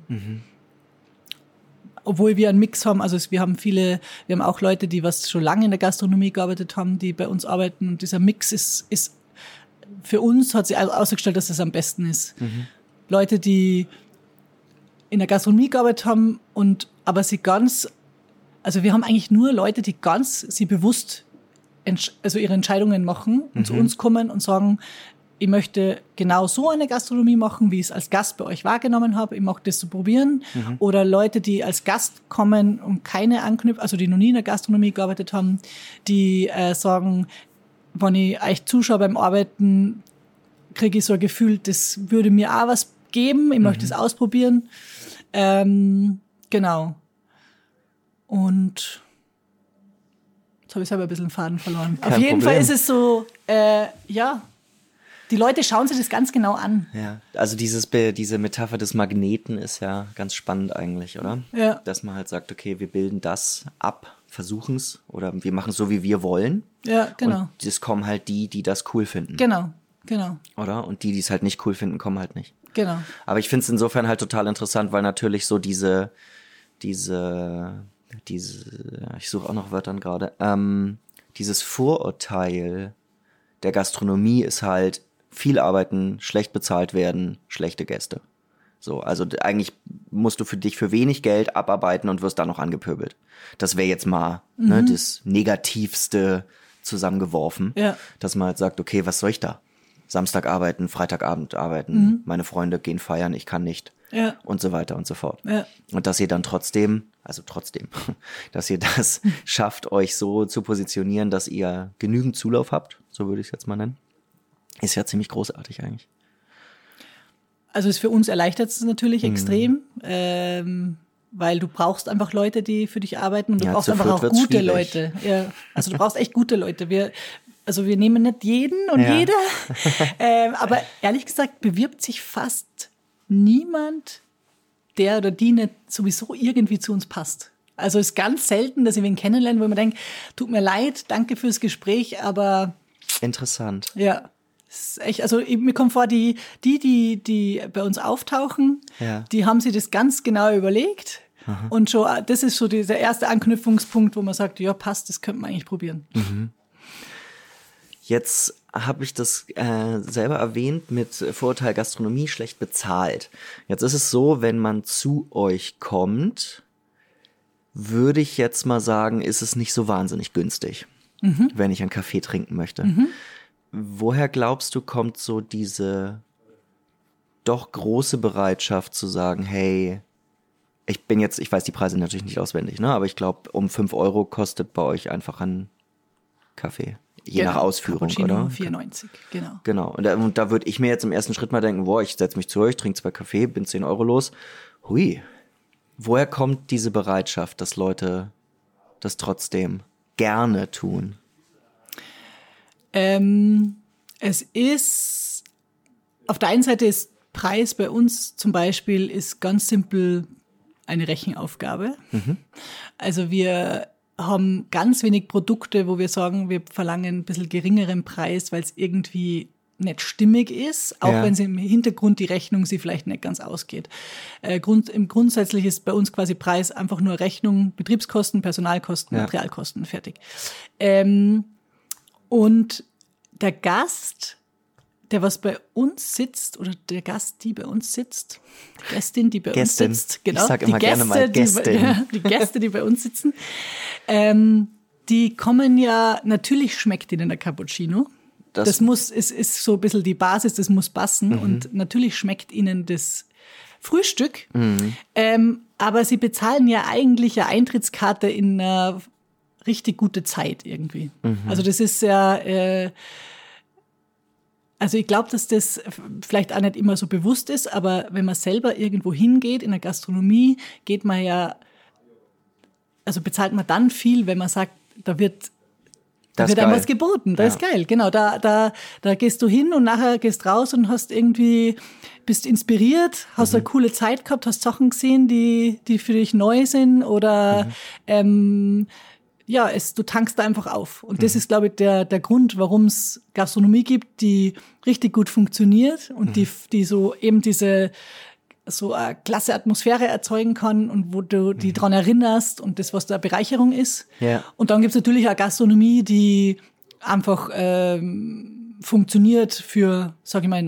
Obwohl wir einen Mix haben, also wir haben auch Leute, die was schon lange in der Gastronomie gearbeitet haben, die bei uns arbeiten und dieser Mix ist für uns, hat sich ausgestellt, dass das am besten ist. Leute, die in der Gastronomie gearbeitet haben aber sie ganz Also wir haben eigentlich nur Leute, die sie bewusst also ihre Entscheidungen machen und zu uns kommen und sagen, ich möchte genau so eine Gastronomie machen, wie ich es als Gast bei euch wahrgenommen habe. Ich möchte das so probieren. Oder Leute, die als Gast kommen und keine also die noch nie in der Gastronomie gearbeitet haben, die sagen, wenn ich euch zuschaue beim Arbeiten, kriege ich so ein Gefühl, das würde mir auch was geben. Ich möchte es ausprobieren. Genau. Und jetzt habe ich selber ein bisschen den Faden verloren. Auf jeden Fall ist es so, die Leute schauen sich das ganz genau an. Ja, also diese Metapher des Magneten ist ja ganz spannend eigentlich, oder? Ja. Dass man halt sagt, okay, wir bilden das ab, versuchen es oder wir machen es so, wie wir wollen. Ja, genau. Und es kommen halt die das cool finden. Genau. Oder? Und die es halt nicht cool finden, kommen halt nicht. Genau. Aber ich finde es insofern halt total interessant, weil natürlich so diese, ich suche auch noch Wörtern gerade, dieses Vorurteil der Gastronomie ist halt viel arbeiten, schlecht bezahlt werden, schlechte Gäste. So, also eigentlich musst du für dich für wenig Geld abarbeiten und wirst dann noch angepöbelt. Das wäre jetzt mal das Negativste zusammengeworfen, dass man halt sagt, okay, was soll ich da? Samstag arbeiten, Freitagabend arbeiten, meine Freunde gehen feiern, ich kann nicht und so weiter und so fort. Ja. Und dass ihr dann trotzdem, dass ihr das schafft, euch so zu positionieren, dass ihr genügend Zulauf habt, so würde ich es jetzt mal nennen, ist ja ziemlich großartig eigentlich. Also für uns erleichtert es natürlich extrem, weil du brauchst einfach Leute, die für dich arbeiten und du brauchst einfach auch gute Leute. Ja, also du brauchst echt gute Leute. Wir nehmen nicht jeden und jeder, aber ehrlich gesagt bewirbt sich fast niemand, der oder die nicht sowieso irgendwie zu uns passt. Also es ist ganz selten, dass ich wen kennenlerne, wo man denkt, tut mir leid, danke fürs Gespräch, aber... Interessant. Ja, ist echt, also mir kommt vor, die bei uns auftauchen, die haben sich das ganz genau überlegt. Aha. Und schon, das ist so der erste Anknüpfungspunkt, wo man sagt, ja passt, das könnte man eigentlich probieren. Mhm. Jetzt habe ich das selber erwähnt mit Vorurteil Gastronomie schlecht bezahlt. Jetzt ist es so, wenn man zu euch kommt, würde ich jetzt mal sagen, ist es nicht so wahnsinnig günstig, wenn ich einen Kaffee trinken möchte. Woher glaubst du, kommt so diese doch große Bereitschaft zu sagen, hey, ich weiß die Preise natürlich nicht auswendig, ne? Aber ich glaube, um 5 Euro kostet bei euch einfach ein Kaffee. Je nach Ausführung, Cappuccino, oder? 4,90, genau. Genau. Und da würde ich mir jetzt im ersten Schritt mal denken, ich setze mich zu euch, trinke 2 Kaffee, bin 10 Euro los. Hui. Woher kommt diese Bereitschaft, dass Leute das trotzdem gerne tun? Es ist, auf der einen Seite ist Preis bei uns zum Beispiel ist ganz simpel eine Rechenaufgabe. Also wir haben ganz wenig Produkte, wo wir sagen, wir verlangen ein bisschen geringeren Preis, weil es irgendwie nicht stimmig ist, auch wenn sie im Hintergrund die Rechnung sie vielleicht nicht ganz ausgeht. Grundsätzlich ist bei uns quasi Preis einfach nur Rechnung, Betriebskosten, Personalkosten, Materialkosten, fertig. Und der Gast, der was bei uns sitzt, oder der Gast, die bei uns sitzt, die Gästin, die bei uns sitzt, genau, ich sag immer gerne mal Gästin. Die Gäste, die bei uns sitzen, die kommen ja, natürlich schmeckt ihnen der Cappuccino. Das ist so ein bisschen die Basis, das muss passen und natürlich schmeckt ihnen das Frühstück, aber sie bezahlen ja eigentlich eine Eintrittskarte in eine richtig gute Zeit irgendwie. Also das ist ja, also ich glaube, dass das vielleicht auch nicht immer so bewusst ist, aber wenn man selber irgendwo hingeht, in der Gastronomie, bezahlt man dann viel, wenn man sagt, da wird einem was geboten. Das ist geil, genau. Da gehst du hin und nachher gehst raus und bist inspiriert, hast eine coole Zeit gehabt, hast Sachen gesehen, die für dich neu sind oder du tankst da einfach auf. Und das ist, glaube ich, der Grund, warum es Gastronomie gibt, die richtig gut funktioniert und die so eben diese so eine klasse Atmosphäre erzeugen kann und wo du die dran erinnerst und das, was da Bereicherung ist. Ja. Und dann gibt's natürlich auch Gastronomie, die einfach funktioniert für, sag ich mal,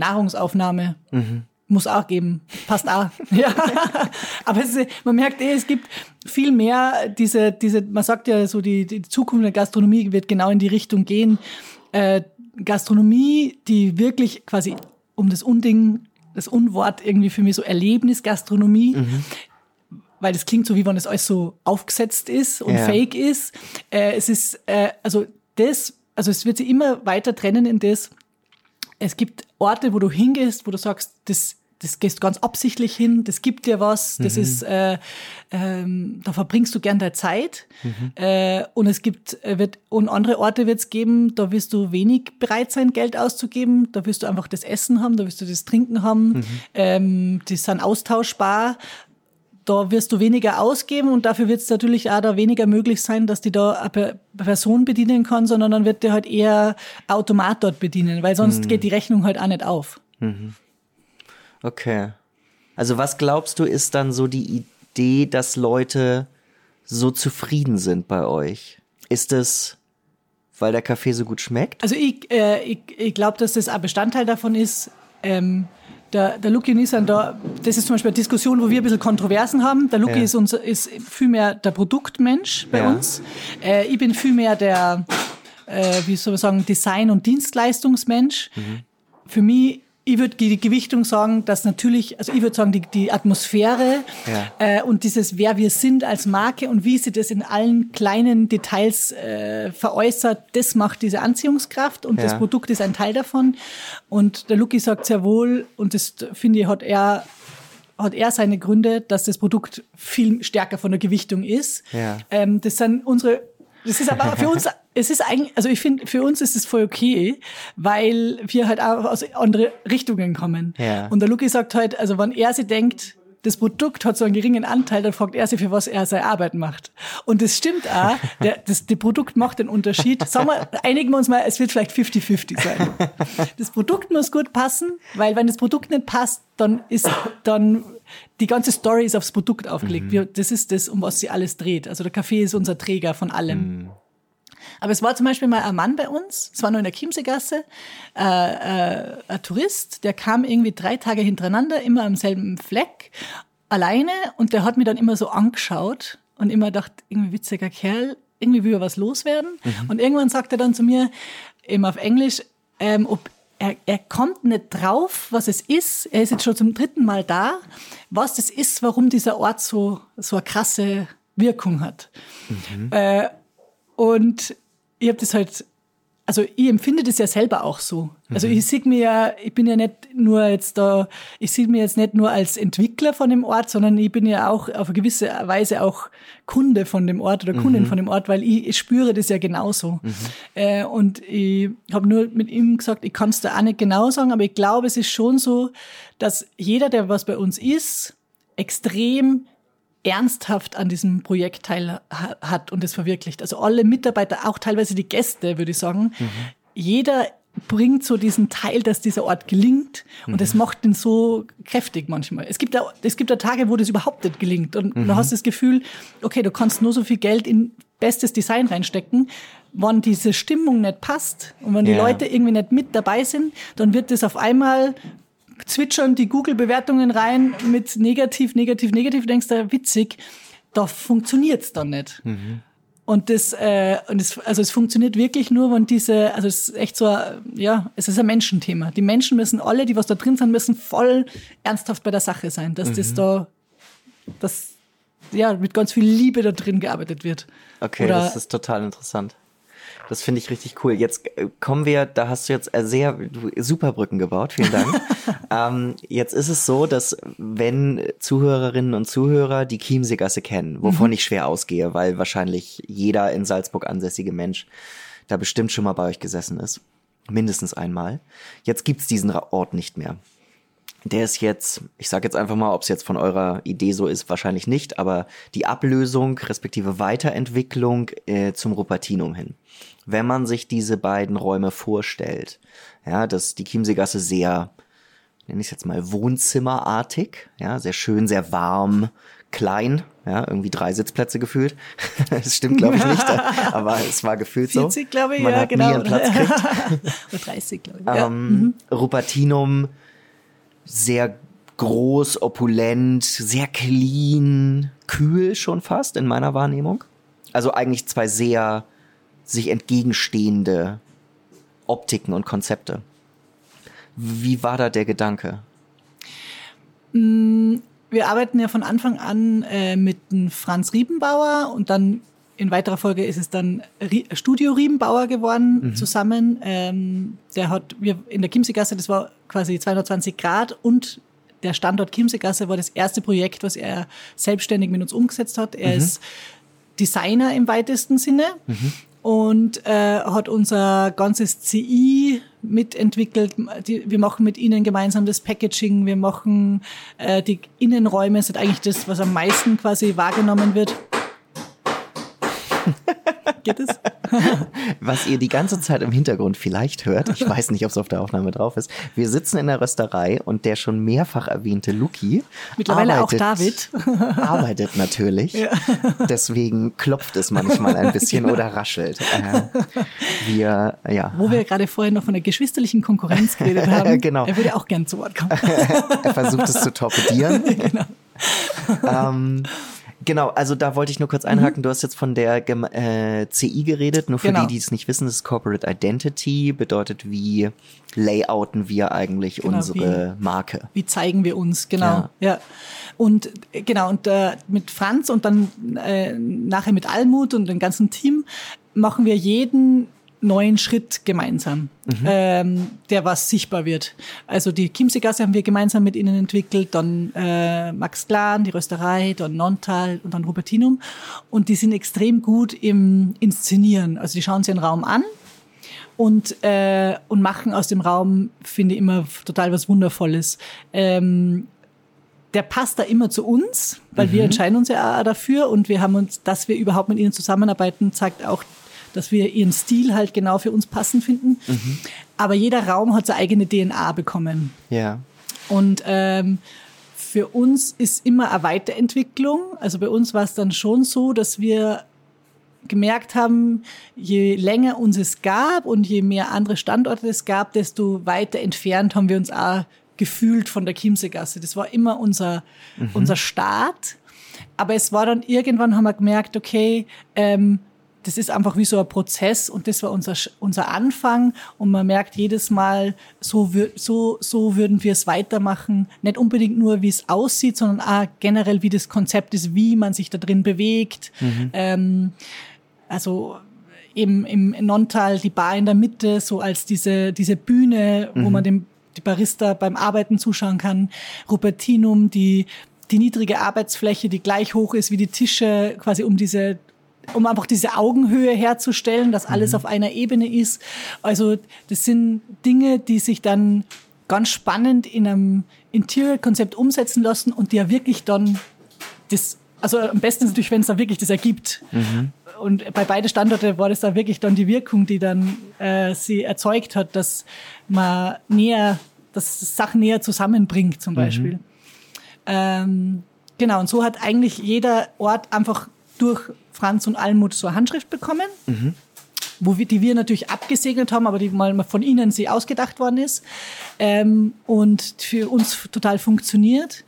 Nahrungsaufnahme. Muss auch geben. Passt auch. Ja. Aber man merkt es gibt viel mehr man sagt ja so, die Zukunft der Gastronomie wird genau in die Richtung gehen. Gastronomie, die wirklich quasi um das Unwort irgendwie für mich so Erlebnisgastronomie, weil das klingt so, wie wenn das alles so aufgesetzt ist und fake ist. Es ist, es wird sich immer weiter trennen in das. Es gibt Orte, wo du hingehst, wo du sagst, das gehst ganz absichtlich hin, das gibt dir was, das ist, da verbringst du gern deine Zeit. Und es gibt, und andere Orte wird es geben, da wirst du wenig bereit sein, Geld auszugeben, da wirst du einfach das Essen haben, da wirst du das Trinken haben, die sind austauschbar. Da wirst du weniger ausgeben und dafür wird es natürlich auch da weniger möglich sein, dass die da eine Person bedienen kann, sondern dann wird der halt eher Automat dort bedienen, weil sonst geht die Rechnung halt auch nicht auf. Okay. Also was glaubst du, ist dann so die Idee, dass Leute so zufrieden sind bei euch? Ist es, weil der Kaffee so gut schmeckt? Also ich glaube, dass das ein Bestandteil davon ist, der Luki und ich sind da, das ist zum Beispiel eine Diskussion, wo wir ein bisschen Kontroversen haben. Der Luki ist viel mehr der Produktmensch bei uns. Ich bin viel mehr der, wie soll man sagen, Design- und Dienstleistungsmensch. Für mich, ich würde die Gewichtung sagen, dass natürlich, also ich würde sagen, die Atmosphäre und dieses, wer wir sind als Marke und wie sie das in allen kleinen Details veräußert, das macht diese Anziehungskraft und das Produkt ist ein Teil davon. Und der Luki sagt sehr wohl, und das finde ich, hat er seine Gründe, dass das Produkt viel stärker von der Gewichtung ist. Das ist aber für uns, es ist eigentlich, also ich finde, für uns ist es voll okay, weil wir halt auch aus andere Richtungen kommen. Ja. Und der Luki sagt halt, also wenn er sich denkt, das Produkt hat so einen geringen Anteil, dann fragt er sich, für was er seine Arbeit macht. Und das stimmt auch, das Produkt macht den Unterschied. Sagen wir, einigen wir uns mal, es wird vielleicht 50-50 sein. Das Produkt muss gut passen, weil wenn das Produkt nicht passt, dann die ganze Story ist aufs Produkt aufgelegt. Das ist das, um was sie alles dreht. Also der Kaffee ist unser Träger von allem. Aber es war zum Beispiel mal ein Mann bei uns, es war nur in der Chiemseegasse, ein Tourist, der kam irgendwie 3 Tage hintereinander, immer am selben Fleck, alleine, und der hat mich dann immer so angeschaut und immer gedacht, irgendwie witziger Kerl, irgendwie will er was loswerden. Und irgendwann sagt er dann zu mir, eben auf Englisch, ob er kommt nicht drauf, was es ist. Er ist jetzt schon zum 3. Mal da, was das ist, warum dieser Ort so eine krasse Wirkung hat. Und ich habe das halt, also ich empfinde das ja selber auch so. Also ich bin ja nicht nur jetzt da, ich sehe mich jetzt nicht nur als Entwickler von dem Ort, sondern ich bin ja auch auf eine gewisse Weise auch Kunde von dem Ort oder Kundin von dem Ort, weil ich spüre das ja genauso. Und ich habe nur mit ihm gesagt, ich kann es da auch nicht genau sagen, aber ich glaube, es ist schon so, dass jeder, der was bei uns ist, extrem ernsthaft an diesem Projekt teil hat und es verwirklicht. Also alle Mitarbeiter, auch teilweise die Gäste, würde ich sagen. Jeder bringt so diesen Teil, dass dieser Ort gelingt, und das macht ihn so kräftig manchmal. Es gibt da Tage, wo das überhaupt nicht gelingt, und du hast das Gefühl, okay, du kannst nur so viel Geld in bestes Design reinstecken. Wenn diese Stimmung nicht passt und wenn die Leute irgendwie nicht mit dabei sind, dann wird das auf einmal zwitschern die Google-Bewertungen rein mit negativ, denkst du, witzig, da funktioniert's dann nicht. Und es funktioniert wirklich nur, wenn es ist echt so, es ist ein Menschenthema. Die Menschen müssen alle, die was da drin sind, müssen voll ernsthaft bei der Sache sein, dass mit ganz viel Liebe da drin gearbeitet wird. Okay, das ist total interessant. Das finde ich richtig cool. Jetzt kommen wir, da hast du jetzt super Brücken gebaut, vielen Dank. Jetzt ist es so, dass wenn Zuhörerinnen und Zuhörer die Chiemseegasse kennen, wovon ich schwer ausgehe, weil wahrscheinlich jeder in Salzburg ansässige Mensch da bestimmt schon mal bei euch gesessen ist. Mindestens einmal. Jetzt gibt's diesen Ort nicht mehr. Der ist jetzt, ich sage jetzt einfach mal, ob es jetzt von eurer Idee so ist, wahrscheinlich nicht, aber die Ablösung respektive Weiterentwicklung zum Rupertinum hin. Wenn man sich diese beiden Räume vorstellt, dass die Chiemseegasse sehr, nenne ich es jetzt mal, wohnzimmerartig, sehr schön, sehr warm, klein, irgendwie 3 Sitzplätze gefühlt. Das stimmt, glaube ich, nicht, aber es war gefühlt 40, so. 40, glaube ich, man hat genau. Nie einen Platz gekriegt. Oder 30, glaube ich. Rupertinum, sehr groß, opulent, sehr clean, kühl schon fast in meiner Wahrnehmung. Also eigentlich zwei sehr sich entgegenstehende Optiken und Konzepte. Wie war da der Gedanke? Wir arbeiten ja von Anfang an mit dem Franz Riebenbauer und dann in weiterer Folge ist es dann Studio Riebenbauer geworden zusammen. Der hat wir in der Chiemsee-Gasse, das war quasi 220 Grad und der Standort Chiemsee-Gasse war das erste Projekt, was er selbstständig mit uns umgesetzt hat. Er ist Designer im weitesten Sinne und hat unser ganzes CI mitentwickelt. Wir machen mit ihnen gemeinsam das Packaging, wir machen die Innenräume, das ist eigentlich das, was am meisten quasi wahrgenommen wird. Geht es? Was ihr die ganze Zeit im Hintergrund vielleicht hört, ich weiß nicht, ob es auf der Aufnahme drauf ist, wir sitzen in der Rösterei und der schon mehrfach erwähnte Luki, mittlerweile auch David, arbeitet natürlich, ja. Deswegen klopft es manchmal ein bisschen oder raschelt. Wo wir gerade vorher noch von der geschwisterlichen Konkurrenz geredet haben, genau. Er würde auch gern zu Wort kommen. Er versucht es zu torpedieren. Genau. Genau, also da wollte ich nur kurz einhaken. Du hast jetzt von der CI geredet. Nur für die es nicht wissen, das ist Corporate Identity. Bedeutet, wie layouten wir eigentlich unsere Marke? Wie zeigen wir uns, genau. Ja. Und mit Franz und dann nachher mit Almut und dem ganzen Team machen wir jeden neuen Schritt gemeinsam, der was sichtbar wird. Also die Chiemsee-Gasse haben wir gemeinsam mit ihnen entwickelt, dann Max Glan, die Rösterei, dann Nontal und dann Rupertinum. Und die sind extrem gut im Inszenieren. Also die schauen sich einen Raum an und machen aus dem Raum, finde ich, immer total was Wundervolles. Der passt da immer zu uns, weil wir entscheiden uns ja auch dafür und wir haben uns, dass wir überhaupt mit ihnen zusammenarbeiten, zeigt auch, dass wir ihren Stil halt genau für uns passend finden. Aber jeder Raum hat seine eigene DNA bekommen. Ja. Und für uns ist immer eine Weiterentwicklung. Also bei uns war es dann schon so, dass wir gemerkt haben, je länger uns es gab und je mehr andere Standorte es gab, desto weiter entfernt haben wir uns auch gefühlt von der Chiemsee-Gasse. Das war immer unser Start. Aber es war dann irgendwann, haben wir gemerkt, okay, das ist einfach wie so ein Prozess und das war unser Anfang und man merkt jedes Mal, so würden wir es weitermachen. Nicht unbedingt nur, wie es aussieht, sondern auch generell, wie das Konzept ist, wie man sich da drin bewegt. Also eben im Nontal die Bar in der Mitte, so als diese Bühne, wo man die Barista beim Arbeiten zuschauen kann. Rupertinum, die niedrige Arbeitsfläche, die gleich hoch ist wie die Tische, quasi um einfach diese Augenhöhe herzustellen, dass alles auf einer Ebene ist. Also das sind Dinge, die sich dann ganz spannend in einem Interior-Konzept umsetzen lassen und die ja wirklich dann also am besten ist natürlich, wenn es da wirklich das ergibt. Und bei beiden Standorten war das da wirklich dann die Wirkung, die dann sie erzeugt hat, dass Sachen näher zusammenbringt zum Beispiel. Genau, und so hat eigentlich jeder Ort einfach durch Franz und Almut so eine Handschrift bekommen, die wir natürlich abgesegnet haben, aber die mal von ihnen sie ausgedacht worden ist und für uns total funktioniert.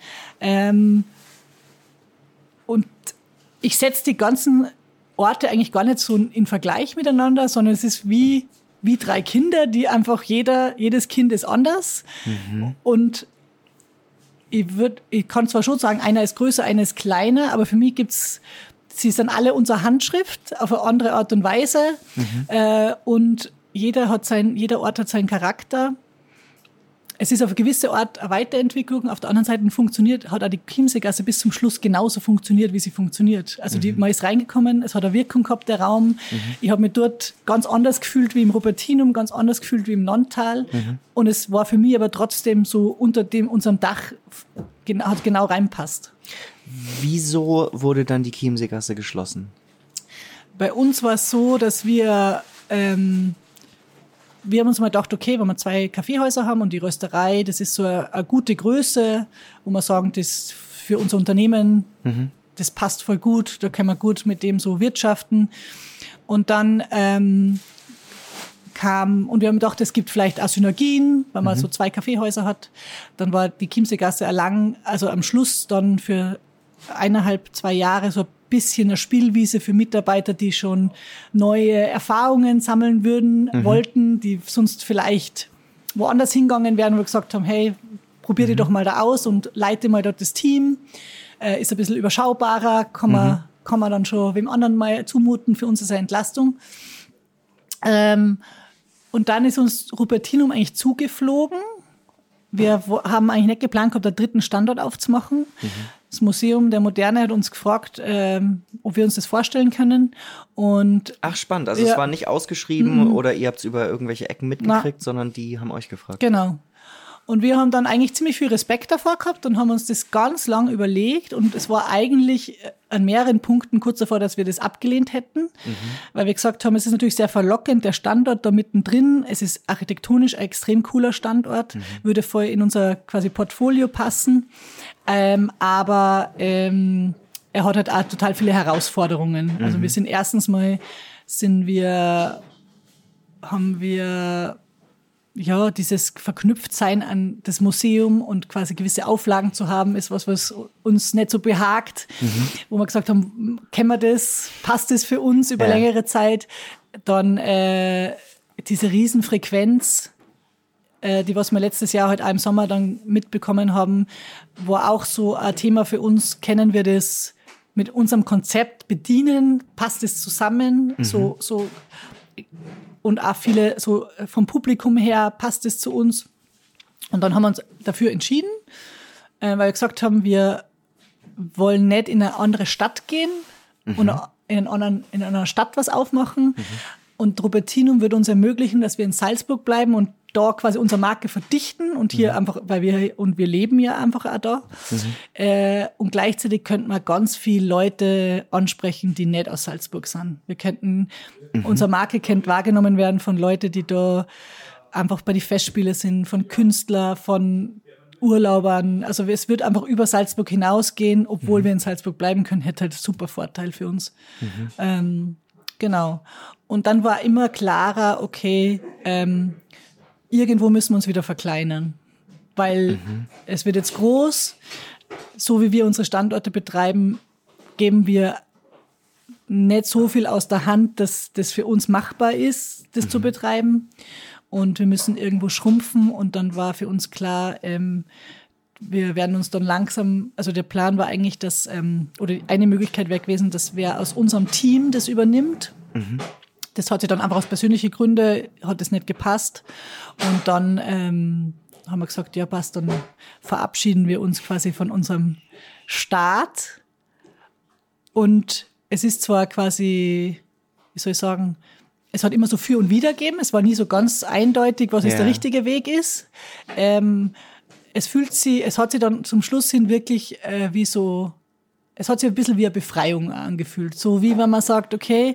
Und ich setze die ganzen Orte eigentlich gar nicht so in Vergleich miteinander, sondern es ist wie drei Kinder, die einfach jedes Kind ist anders. Und ich kann zwar schon sagen, einer ist größer, einer ist kleiner, aber für mich sie sind alle unsere Handschrift auf eine andere Art und Weise. Und jeder Ort hat seinen Charakter. Es ist auf eine gewisse Art eine Weiterentwicklung. Auf der anderen Seite hat auch die Chiemsee-Gasse bis zum Schluss genauso funktioniert, wie sie funktioniert. Also man ist reingekommen, es hat eine Wirkung gehabt, der Raum. Ich habe mich dort ganz anders gefühlt wie im Rupertinum, ganz anders gefühlt wie im Nontal. Und es war für mich aber trotzdem so unter unserem Dach, hat genau reinpasst. Wieso wurde dann die Chiemsee-Gasse geschlossen? Bei uns war es so, dass wir haben uns mal gedacht, okay, wenn wir 2 Kaffeehäuser haben und die Rösterei, das ist so eine gute Größe, wo wir sagen, das für unser Unternehmen, das passt voll gut, da können wir gut mit dem so wirtschaften. Und dann kam, und wir haben gedacht, es gibt vielleicht auch Synergien, weil man so 2 Kaffeehäuser hat. Dann war die Chiemseegasse also am Schluss dann für 1,5, 2 Jahre so ein bisschen eine Spielwiese für Mitarbeiter, die schon neue Erfahrungen sammeln wollten, die sonst vielleicht woanders hingegangen wären, wo wir gesagt haben, hey, probier die doch mal da aus und leite mal dort das Team. Ist ein bisschen überschaubarer, kann man dann schon wem anderen mal zumuten. Für uns ist eine Entlastung. Und dann ist uns Rupertinum eigentlich zugeflogen. Wir haben eigentlich nicht geplant gehabt, einen 3. Standort aufzumachen. Das Museum der Moderne hat uns gefragt, ob wir uns das vorstellen können. Und ach, spannend. Also es war nicht ausgeschrieben oder ihr habt es über irgendwelche Ecken mitgekriegt, sondern die haben euch gefragt. Genau. Und wir haben dann eigentlich ziemlich viel Respekt davor gehabt und haben uns das ganz lang überlegt. Und es war eigentlich an mehreren Punkten kurz davor, dass wir das abgelehnt hätten. Weil wir gesagt haben, es ist natürlich sehr verlockend, der Standort da mittendrin. Es ist architektonisch ein extrem cooler Standort, würde voll in unser quasi Portfolio passen. Aber er hat halt auch total viele Herausforderungen. Also wir sind erstens mal, haben wir dieses Verknüpftsein an das Museum und quasi gewisse Auflagen zu haben, ist was uns nicht so behagt, wo wir gesagt haben, kennen wir das, passt das für uns über längere Zeit. Dann diese Riesenfrequenz, die was wir letztes Jahr halt auch im Sommer dann mitbekommen haben, war auch so ein Thema für uns, können wir das mit unserem Konzept bedienen, passt es zusammen, so und auch viele, so vom Publikum her passt es zu uns. Und dann haben wir uns dafür entschieden, weil wir gesagt haben, wir wollen nicht in eine andere Stadt gehen und in einer Stadt was aufmachen. Und Rupertinum wird uns ermöglichen, dass wir in Salzburg bleiben und da quasi unsere Marke verdichten und hier einfach, weil wir leben ja einfach auch da. Und gleichzeitig könnten wir ganz viele Leute ansprechen, die nicht aus Salzburg sind. Wir könnten, unsere Marke könnte wahrgenommen werden von Leuten, die da einfach bei die Festspiele sind, von Künstlern, von Urlaubern. Also es wird einfach über Salzburg hinausgehen, obwohl wir in Salzburg bleiben können, hätte halt einen super Vorteil für uns. Genau. Und dann war immer klarer, okay, irgendwo müssen wir uns wieder verkleinern, weil es wird jetzt groß. So wie wir unsere Standorte betreiben, geben wir nicht so viel aus der Hand, dass das für uns machbar ist, das zu betreiben. Und wir müssen irgendwo schrumpfen. Und dann war für uns klar, wir werden uns dann langsam, also der Plan war eigentlich, dass, oder eine Möglichkeit wäre gewesen, dass wer aus unserem Team das übernimmt. Das hat sich dann einfach aus persönlichen Gründen, hat das nicht gepasst. Und dann haben wir gesagt, ja passt, dann verabschieden wir uns quasi von unserem Staat. Und es ist zwar quasi, wie soll ich sagen, es hat immer so für und wider gegeben. Es war nie so ganz eindeutig, was jetzt der richtige Weg ist. Es hat sich dann zum Schluss hin wirklich es hat sich ein bisschen wie eine Befreiung angefühlt. So wie wenn man sagt, okay,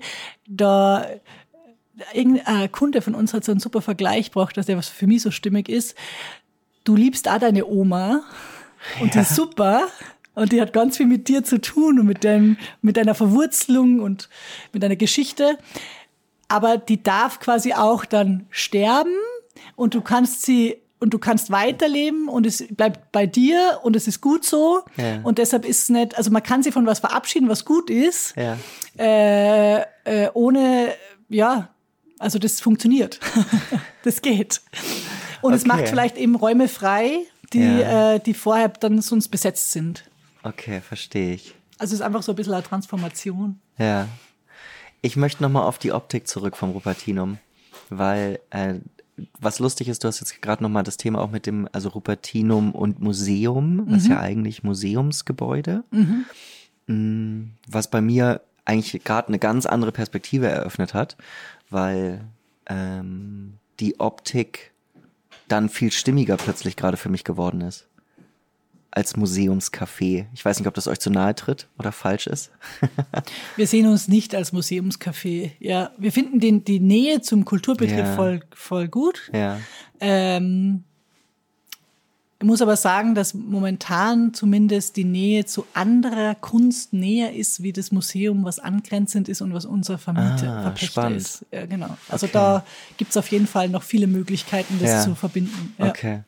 irgendein Kunde von uns hat so einen super Vergleich gebracht, dass der was für mich so stimmig ist. Du liebst auch deine Oma und die ist super und die hat ganz viel mit dir zu tun und mit deiner Verwurzelung und mit deiner Geschichte. Aber die darf quasi auch dann sterben und du kannst weiterleben und es bleibt bei dir und es ist gut so. Ja. Und deshalb ist es nicht, also man kann sich von was verabschieden, was gut ist, ohne, also das funktioniert. Das geht. Und es macht vielleicht eben Räume frei, die vorher dann sonst besetzt sind. Okay, verstehe ich. Also es ist einfach so ein bisschen eine Transformation. Ja. Ich möchte nochmal auf die Optik zurück vom Rupertinum, weil was lustig ist, du hast jetzt gerade nochmal das Thema auch mit dem, also Rupertinum und Museum, das ist ja eigentlich Museumsgebäude, was bei mir eigentlich gerade eine ganz andere Perspektive eröffnet hat, weil die Optik dann viel stimmiger plötzlich gerade für mich geworden ist. Als Museumscafé. Ich weiß nicht, ob das euch zu nahe tritt oder falsch ist. Wir sehen uns nicht als Museumscafé. Ja, wir finden die Nähe zum Kulturbetrieb voll gut. Ja. Ich muss aber sagen, dass momentan zumindest die Nähe zu anderer Kunst näher ist, wie das Museum, was angrenzend ist und was unser Verpächter spannend. ist. Ja, genau. Also da gibt's auf jeden Fall noch viele Möglichkeiten, das zu verbinden. Ja. Okay.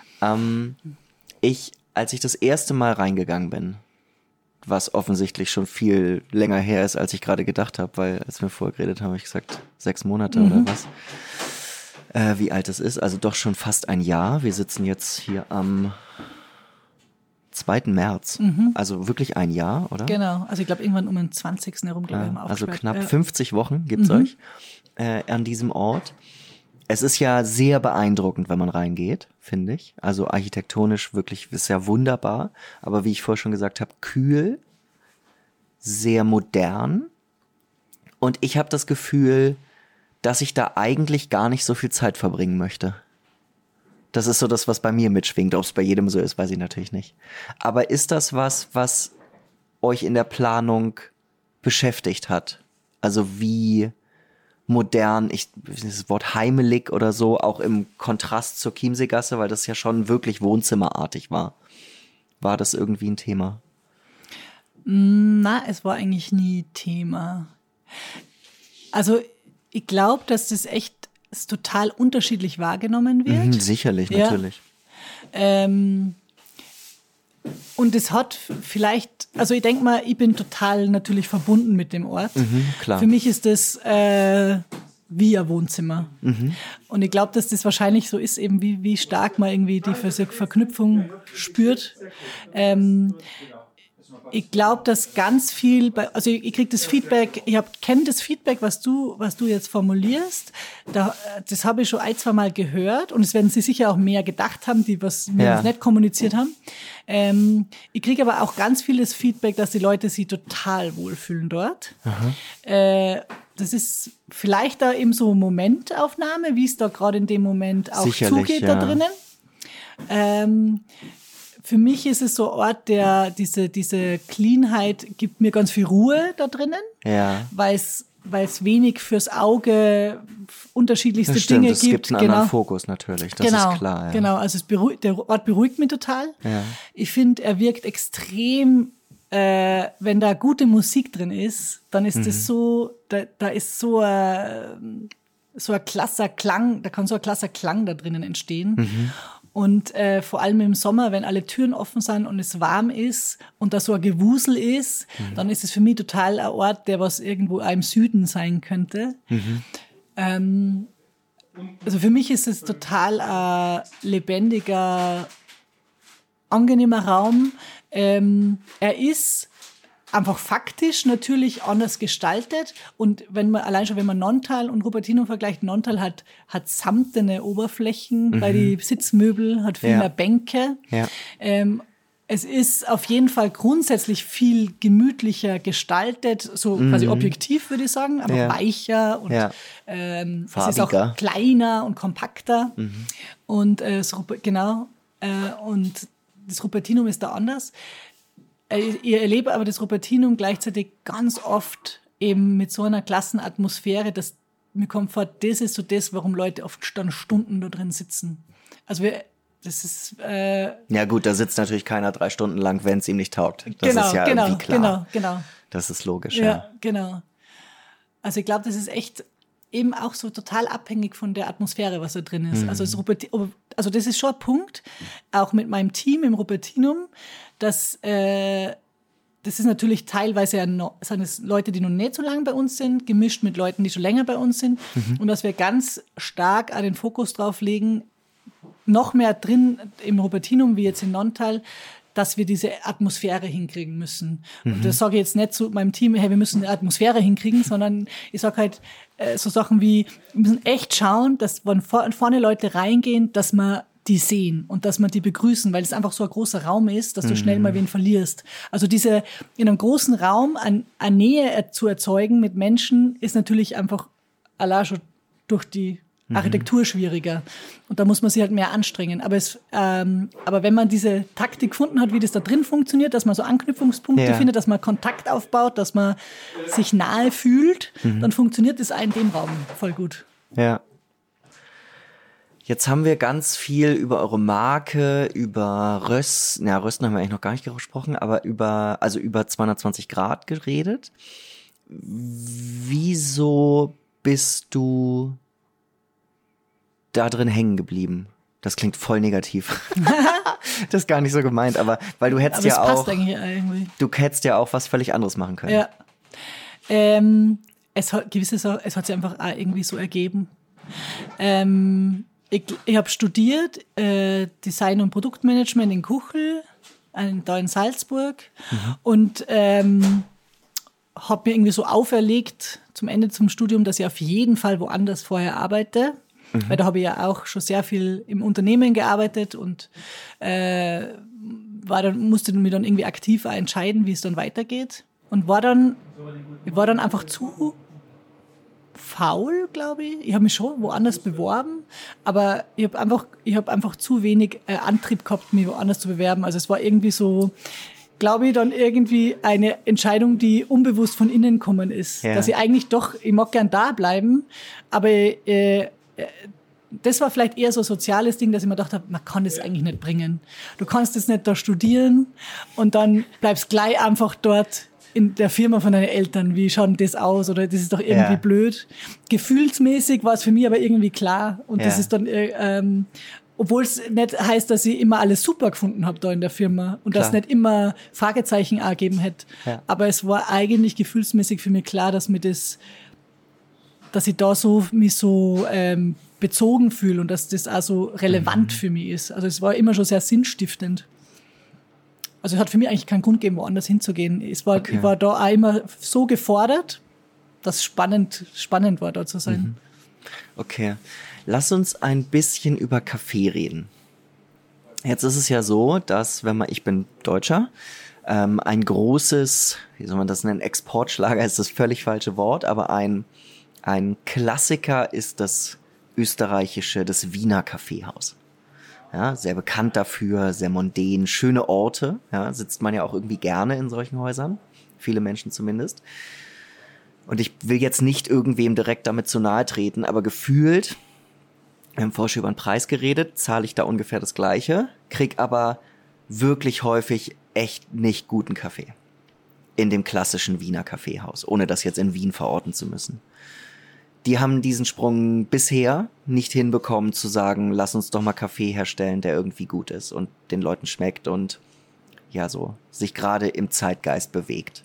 Als ich das erste Mal reingegangen bin, was offensichtlich schon viel länger her ist, als ich gerade gedacht habe, weil als wir vorher geredet haben, habe ich gesagt 6 Monate oder was. Wie alt es ist, also doch schon fast ein Jahr. Wir sitzen jetzt hier am 2. März, also wirklich ein Jahr, oder? Genau, also ich glaube irgendwann um den 20. herum, glaube ich, haben wir also aufgesperrt. knapp 50 Wochen gibt's euch an diesem Ort. Es ist ja sehr beeindruckend, wenn man reingeht, finde ich. Also architektonisch wirklich ist ja wunderbar, aber wie ich vorher schon gesagt habe, kühl, sehr modern. Und ich habe das Gefühl, dass ich da eigentlich gar nicht so viel Zeit verbringen möchte. Das ist so das, was bei mir mitschwingt. Ob es bei jedem so ist, weiß ich natürlich nicht. Aber ist das was euch in der Planung beschäftigt hat? Also wie modern, das Wort heimelig oder so, auch im Kontrast zur Chiemseegasse, weil das ja schon wirklich wohnzimmerartig war. War das irgendwie ein Thema? Na, es war eigentlich nie Thema. Also ich glaube, dass das echt total unterschiedlich wahrgenommen wird. Sicherlich, natürlich. Und es hat vielleicht, also ich denke mal, ich bin total natürlich verbunden mit dem Ort. Klar. Für mich ist das wie ein Wohnzimmer. Und ich glaube, dass das wahrscheinlich so ist, eben wie stark man irgendwie die Verknüpfung spürt. Ich glaube, dass ganz viel, also ich kriege das Feedback, kenne das Feedback, was du jetzt formulierst, das habe ich schon 1-2 Mal gehört und es werden sie sicher auch mehr gedacht haben, die was mir nicht kommuniziert haben. Ich kriege aber auch ganz vieles Feedback, dass die Leute sich total wohlfühlen dort. Das ist vielleicht da eben so Momentaufnahme, wie es da gerade in dem Moment auch sicherlich, zugeht da drinnen. Für mich ist es so ein Ort, der diese Cleanheit gibt mir ganz viel Ruhe da drinnen, weil es wenig fürs Auge unterschiedlichste das stimmt, Dinge es gibt. Es gibt einen anderen Fokus natürlich, das ist klar. Ja. Genau, also der Ort beruhigt mich total. Ja. Ich finde, er wirkt extrem, wenn da gute Musik drin ist, dann ist das so, da ist so ein klasser Klang, da kann so ein klasser Klang da drinnen entstehen. Und vor allem im Sommer, wenn alle Türen offen sind und es warm ist und da so ein Gewusel ist, dann ist es für mich total ein Ort, der was irgendwo auch im Süden sein könnte. Also für mich ist es total ein lebendiger, angenehmer Raum. Er ist einfach faktisch natürlich anders gestaltet und wenn man Nonntal und Rupertinum vergleicht, Nonntal hat samtene Oberflächen bei die Sitzmöbel, hat viel mehr Bänke. Ja. Es ist auf jeden Fall grundsätzlich viel gemütlicher gestaltet, so quasi objektiv würde ich sagen, aber weicher und es ist auch kleiner und kompakter und und das Rupertinum ist da anders. Ich erlebe aber das Rupertinum gleichzeitig ganz oft eben mit so einer klassen Atmosphäre, dass mir kommt vor, das ist so das, warum Leute oft dann Stunden da drin sitzen. Also das ist ja gut, da sitzt natürlich keiner 3 Stunden lang, wenn es ihm nicht taugt. Das ist ja irgendwie klar. Genau. Das ist logisch, ja. Genau. Also ich glaube, das ist echt eben auch so total abhängig von der Atmosphäre, was da drin ist. Also das ist schon ein Punkt, auch mit meinem Team im Rupertinum, dass das ist natürlich teilweise sind es Leute, die noch nicht so lange bei uns sind, gemischt mit Leuten, die schon länger bei uns sind. Und dass wir ganz stark den Fokus drauf legen, noch mehr drin im Rupertinum wie jetzt in Nonntal, dass wir diese Atmosphäre hinkriegen müssen. Und das sage ich jetzt nicht zu meinem Team, hey, wir müssen eine Atmosphäre hinkriegen, sondern ich sage halt so Sachen wie, wir müssen echt schauen, dass wenn vorne Leute reingehen, dass man die sehen und dass man die begrüßen, weil es einfach so ein großer Raum ist, dass du schnell mal wen verlierst. Also in einem großen Raum eine Nähe zu erzeugen mit Menschen ist natürlich einfach allein schon durch die Architektur schwieriger. Und da muss man sich halt mehr anstrengen. Aber wenn man diese Taktik gefunden hat, wie das da drin funktioniert, dass man so Anknüpfungspunkte findet, dass man Kontakt aufbaut, dass man sich nahe fühlt, dann funktioniert das auch in dem Raum voll gut. Ja. Jetzt haben wir ganz viel über eure Marke, über Rösten haben wir eigentlich noch gar nicht gesprochen, aber über 220 Grad geredet. Wieso bist du da drin hängen geblieben? Das klingt voll negativ. Das ist gar nicht so gemeint, aber weil du hättest ja auch, du hättest ja auch was völlig anderes machen können. Ja. Es hat sich einfach auch irgendwie so ergeben. Ich habe studiert Design und Produktmanagement in Kuchel, da in Salzburg, und habe mir irgendwie so auferlegt zum Ende zum Studium, dass ich auf jeden Fall woanders vorher arbeite, weil da habe ich ja auch schon sehr viel im Unternehmen gearbeitet und musste mich dann irgendwie aktiv entscheiden, wie es dann weitergeht, und ich war dann einfach zu faul, glaube ich. Ich habe mich schon woanders beworben, aber ich habe einfach zu wenig Antrieb gehabt, mich woanders zu bewerben. Also es war irgendwie so, glaube ich, dann irgendwie eine Entscheidung, die unbewusst von innen gekommen ist. Ja. Dass ich eigentlich doch, ich mag gern da bleiben, aber das war vielleicht eher so ein soziales Ding, dass ich mir gedacht habe, man kann das eigentlich nicht bringen. Du kannst das nicht da studieren und dann bleibst gleich einfach dort in der Firma von deinen Eltern. Wie schaut das aus? Oder das ist doch irgendwie blöd. Gefühlsmäßig war es für mich aber irgendwie klar. Und das ist dann, obwohl es nicht heißt, dass ich immer alles super gefunden habe da in der Firma und dass es nicht immer Fragezeichen gegeben hätte. Ja. Aber es war eigentlich gefühlsmäßig für mich klar, dass ich da mich so bezogen fühle und dass das auch so relevant für mich ist. Also es war immer schon sehr sinnstiftend. Also es hat für mich eigentlich keinen Grund gegeben, woanders hinzugehen. Ich war da auch immer so gefordert, dass es spannend war, da zu sein. Okay. Lass uns ein bisschen über Kaffee reden. Jetzt ist es ja so, dass, ich bin Deutscher, ein großes, wie soll man das nennen, Exportschlager ist das völlig falsche Wort, aber ein Klassiker ist das Wiener Kaffeehaus. Ja, sehr bekannt dafür, sehr mondän, schöne Orte. Ja, sitzt man ja auch irgendwie gerne in solchen Häusern. Viele Menschen zumindest. Und ich will jetzt nicht irgendwem direkt damit zu nahe treten, aber gefühlt, wir haben vorher schon über den Preis geredet, zahle ich da ungefähr das Gleiche, krieg aber wirklich häufig echt nicht guten Kaffee. In dem klassischen Wiener Kaffeehaus, ohne das jetzt in Wien verorten zu müssen. Die haben diesen Sprung bisher nicht hinbekommen zu sagen, lass uns doch mal Kaffee herstellen, der irgendwie gut ist und den Leuten schmeckt und ja so sich gerade im Zeitgeist bewegt.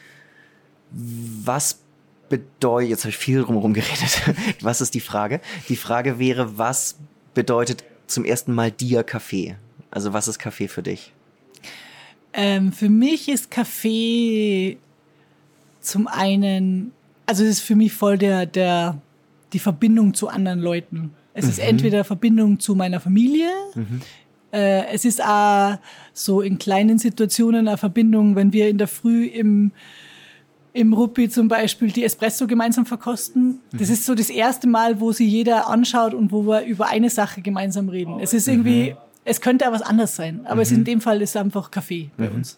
Was bedeutet, jetzt habe ich viel drumherum geredet, was ist die Frage? Die Frage wäre, was bedeutet zum ersten Mal dir Kaffee? Also was ist Kaffee für dich? Für mich ist Kaffee zum einen, also es ist für mich voll die Verbindung zu anderen Leuten. Es ist entweder Verbindung zu meiner Familie, es ist auch so in kleinen Situationen eine Verbindung, wenn wir in der Früh im Ruppi zum Beispiel die Espresso gemeinsam verkosten. Das ist so das erste Mal, wo sich jeder anschaut und wo wir über eine Sache gemeinsam reden. Es ist irgendwie, es könnte auch was anderes sein, aber es in dem Fall ist einfach Kaffee bei uns.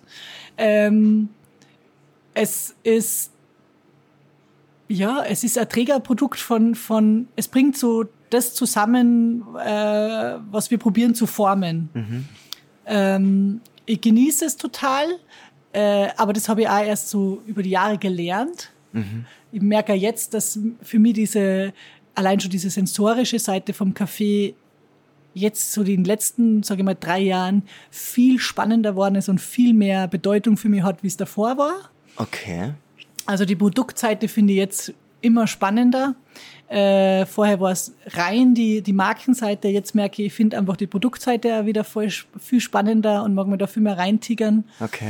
Es ist ein Trägerprodukt von, es bringt so das zusammen, was wir probieren zu formen. Ich genieße es total, aber das habe ich auch erst so über die Jahre gelernt. Ich merke jetzt, dass für mich allein schon diese sensorische Seite vom Kaffee jetzt so in den letzten, sage ich mal, 3 Jahren viel spannender geworden ist und viel mehr Bedeutung für mich hat, wie es davor war. Okay. Also die Produktseite finde ich jetzt immer spannender. Vorher war es rein die Markenseite. Jetzt merke ich finde einfach die Produktseite auch wieder viel spannender und mag mir da viel mehr reintigern. Okay.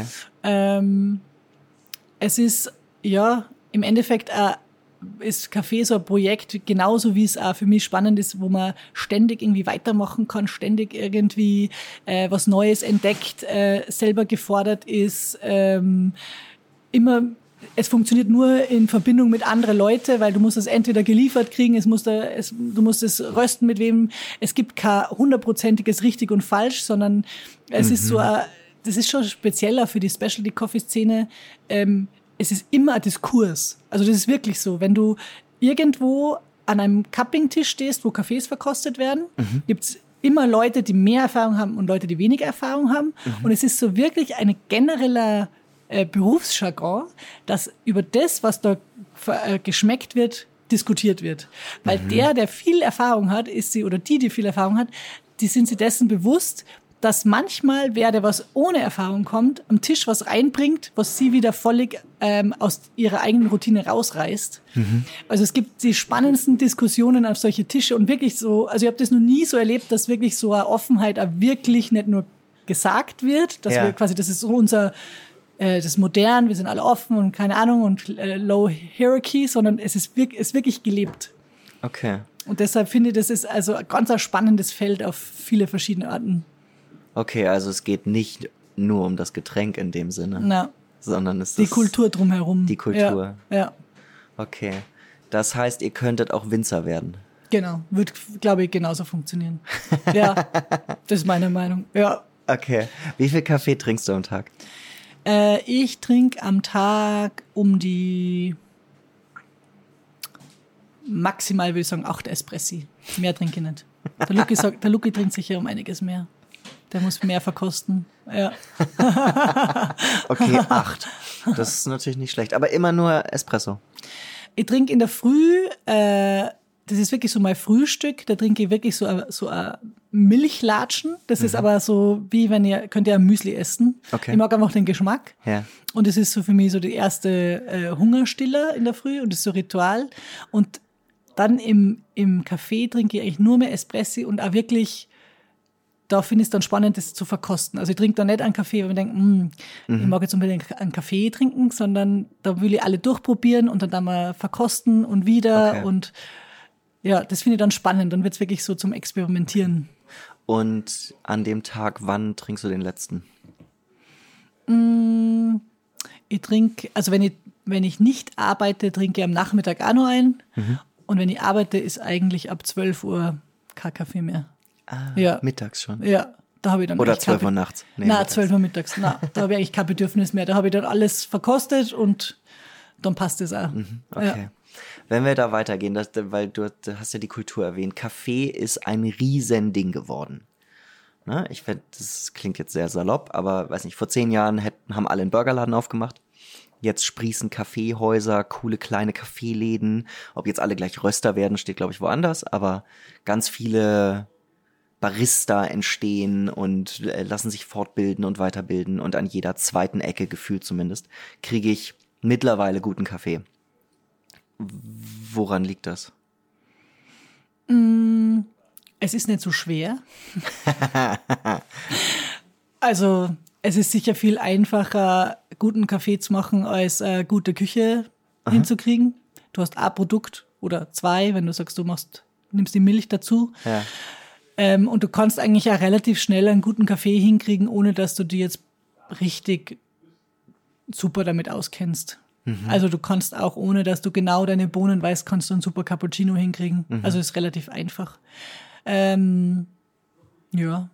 Es ist, im Endeffekt ist Kaffee so ein Projekt, genauso wie es auch für mich spannend ist, wo man ständig irgendwie weitermachen kann, ständig irgendwie was Neues entdeckt, selber gefordert ist, es funktioniert nur in Verbindung mit anderen Leuten, weil du musst es entweder geliefert kriegen, du musst es rösten mit wem. Es gibt kein 100%iges richtig und falsch, sondern es ist das ist schon spezieller für die Specialty-Coffee-Szene. Es ist immer ein Diskurs. Also das ist wirklich so. Wenn du irgendwo an einem Cupping-Tisch stehst, wo Kaffees verkostet werden, gibt's immer Leute, die mehr Erfahrung haben und Leute, die weniger Erfahrung haben. Und es ist so wirklich ein genereller Berufsjargon, dass über das, was da geschmeckt wird, diskutiert wird. Weil der viel Erfahrung hat, die viel Erfahrung hat, die sind sich dessen bewusst, dass manchmal der was ohne Erfahrung kommt, am Tisch was reinbringt, was sie wieder völlig aus ihrer eigenen Routine rausreißt. Also es gibt die spannendsten Diskussionen auf solche Tische und wirklich so, also ich habe das noch nie so erlebt, dass wirklich so eine Offenheit auch wirklich nicht nur gesagt wird, dass wir quasi, das ist so unser das ist modern, wir sind alle offen und keine Ahnung und low hierarchy, sondern es ist wirklich gelebt. Okay. Und deshalb finde ich, das ist also ein ganz spannendes Feld auf viele verschiedene Arten. Okay, also es geht nicht nur um das Getränk in dem Sinne, sondern es ist die Kultur drumherum. Die Kultur. Ja. Okay. Das heißt, ihr könntet auch Winzer werden. Genau, wird, glaube ich, genauso funktionieren. Ja, das ist meine Meinung. Ja. Okay. Wie viel Kaffee trinkst du am Tag? Ich trinke am Tag um die maximal, würde ich sagen, 8 Espressi. Mehr trinke ich nicht. Der Luki trinkt sicher um einiges mehr. Der muss mehr verkosten. Ja. Okay, 8. Das ist natürlich nicht schlecht. Aber immer nur Espresso. Ich trinke in der Früh, das ist wirklich so mein Frühstück, da trinke ich wirklich so ein Milchlatschen. Das ist aber so, wie könnt ihr ein Müsli essen. Okay. Ich mag einfach den Geschmack. Ja. Und es ist so für mich so die erste Hungerstiller in der Früh und das ist so Ritual. Und dann im Café trinke ich eigentlich nur mehr Espressi und auch wirklich, da finde ich es dann spannend, das zu verkosten. Also ich trinke da nicht einen Kaffee, weil ich denke, ich mag jetzt unbedingt einen Kaffee trinken, sondern da will ich alle durchprobieren und dann mal verkosten und wieder und ja, das finde ich dann spannend. Dann wird es wirklich so zum Experimentieren. Und an dem Tag, wann trinkst du den letzten? Ich trinke, also wenn ich nicht arbeite, trinke ich am Nachmittag auch noch einen. Und wenn ich arbeite, ist eigentlich ab 12 Uhr kein Kaffee mehr. Ja. Mittags schon? Ja, da habe ich dann oder 12 Uhr nachts? Nee, 12 Uhr mittags. Da habe ich eigentlich kein Bedürfnis mehr. Da habe ich dann alles verkostet und dann passt es auch. Okay. Ja. Wenn wir da weitergehen, weil du hast ja die Kultur erwähnt, Kaffee ist ein Riesending geworden. Ne? Ich finde, das klingt jetzt sehr salopp, aber weiß nicht, vor 10 Jahren haben alle einen Burgerladen aufgemacht. Jetzt sprießen Kaffeehäuser, coole kleine Kaffeeläden. Ob jetzt alle gleich Röster werden, steht, glaube ich, woanders. Aber ganz viele Barista entstehen und lassen sich fortbilden und weiterbilden. Und an jeder zweiten Ecke, gefühlt zumindest, kriege ich mittlerweile guten Kaffee. Woran liegt das? Es ist nicht so schwer. Also es ist sicher viel einfacher, guten Kaffee zu machen, als gute Küche hinzukriegen. Du hast ein Produkt oder 2, wenn du sagst, nimmst die Milch dazu. Ja. Und du kannst eigentlich auch relativ schnell einen guten Kaffee hinkriegen, ohne dass du dir jetzt richtig super damit auskennst. Also du kannst auch, ohne dass du genau deine Bohnen weißt, kannst du einen super Cappuccino hinkriegen. Also ist relativ einfach. Ja.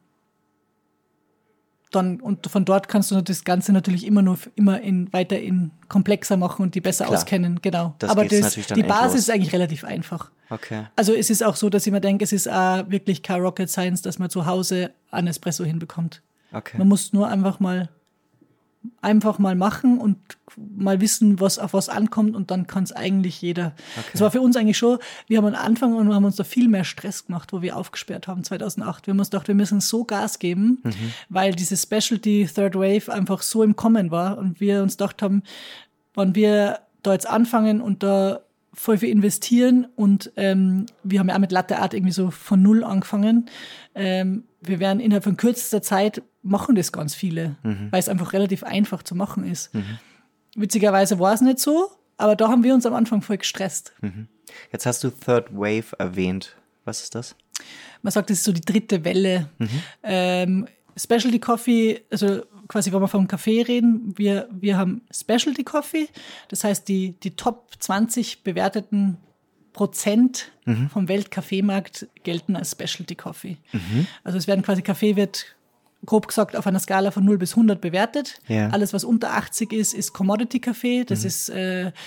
Und von dort kannst du das Ganze natürlich weiter komplexer machen und die besser auskennen. Genau. Aber die Basis ist eigentlich relativ einfach. Okay. Also es ist auch so, dass ich mir denke, es ist auch wirklich kein Rocket Science, dass man zu Hause einen Espresso hinbekommt. Okay. Man muss nur einfach mal machen und mal wissen, auf was ankommt und dann kann es eigentlich jeder. Okay. Das war für uns eigentlich schon, wir haben am Anfang und haben uns da viel mehr Stress gemacht, wo wir aufgesperrt haben 2008. Wir haben uns gedacht, wir müssen so Gas geben, weil diese Specialty Third Wave einfach so im Kommen war und wir uns gedacht haben, wenn wir da jetzt anfangen und da voll viel investieren und wir haben ja auch mit Latte Art irgendwie so von null angefangen. Wir werden innerhalb von kürzester Zeit machen das ganz viele, weil es einfach relativ einfach zu machen ist. Witzigerweise war es nicht so, aber da haben wir uns am Anfang voll gestresst. Jetzt hast du Third Wave erwähnt. Was ist das? Man sagt, das ist so die dritte Welle. Specialty Coffee, also quasi, wenn wir vom Kaffee reden, wir haben Specialty Coffee, das heißt, die Top 20 bewerteten Prozent vom Weltkaffeemarkt gelten als Specialty Coffee. Also Kaffee wird grob gesagt auf einer Skala von 0 bis 100 bewertet. Ja. Alles, was unter 80 ist Commodity Kaffee. Das ist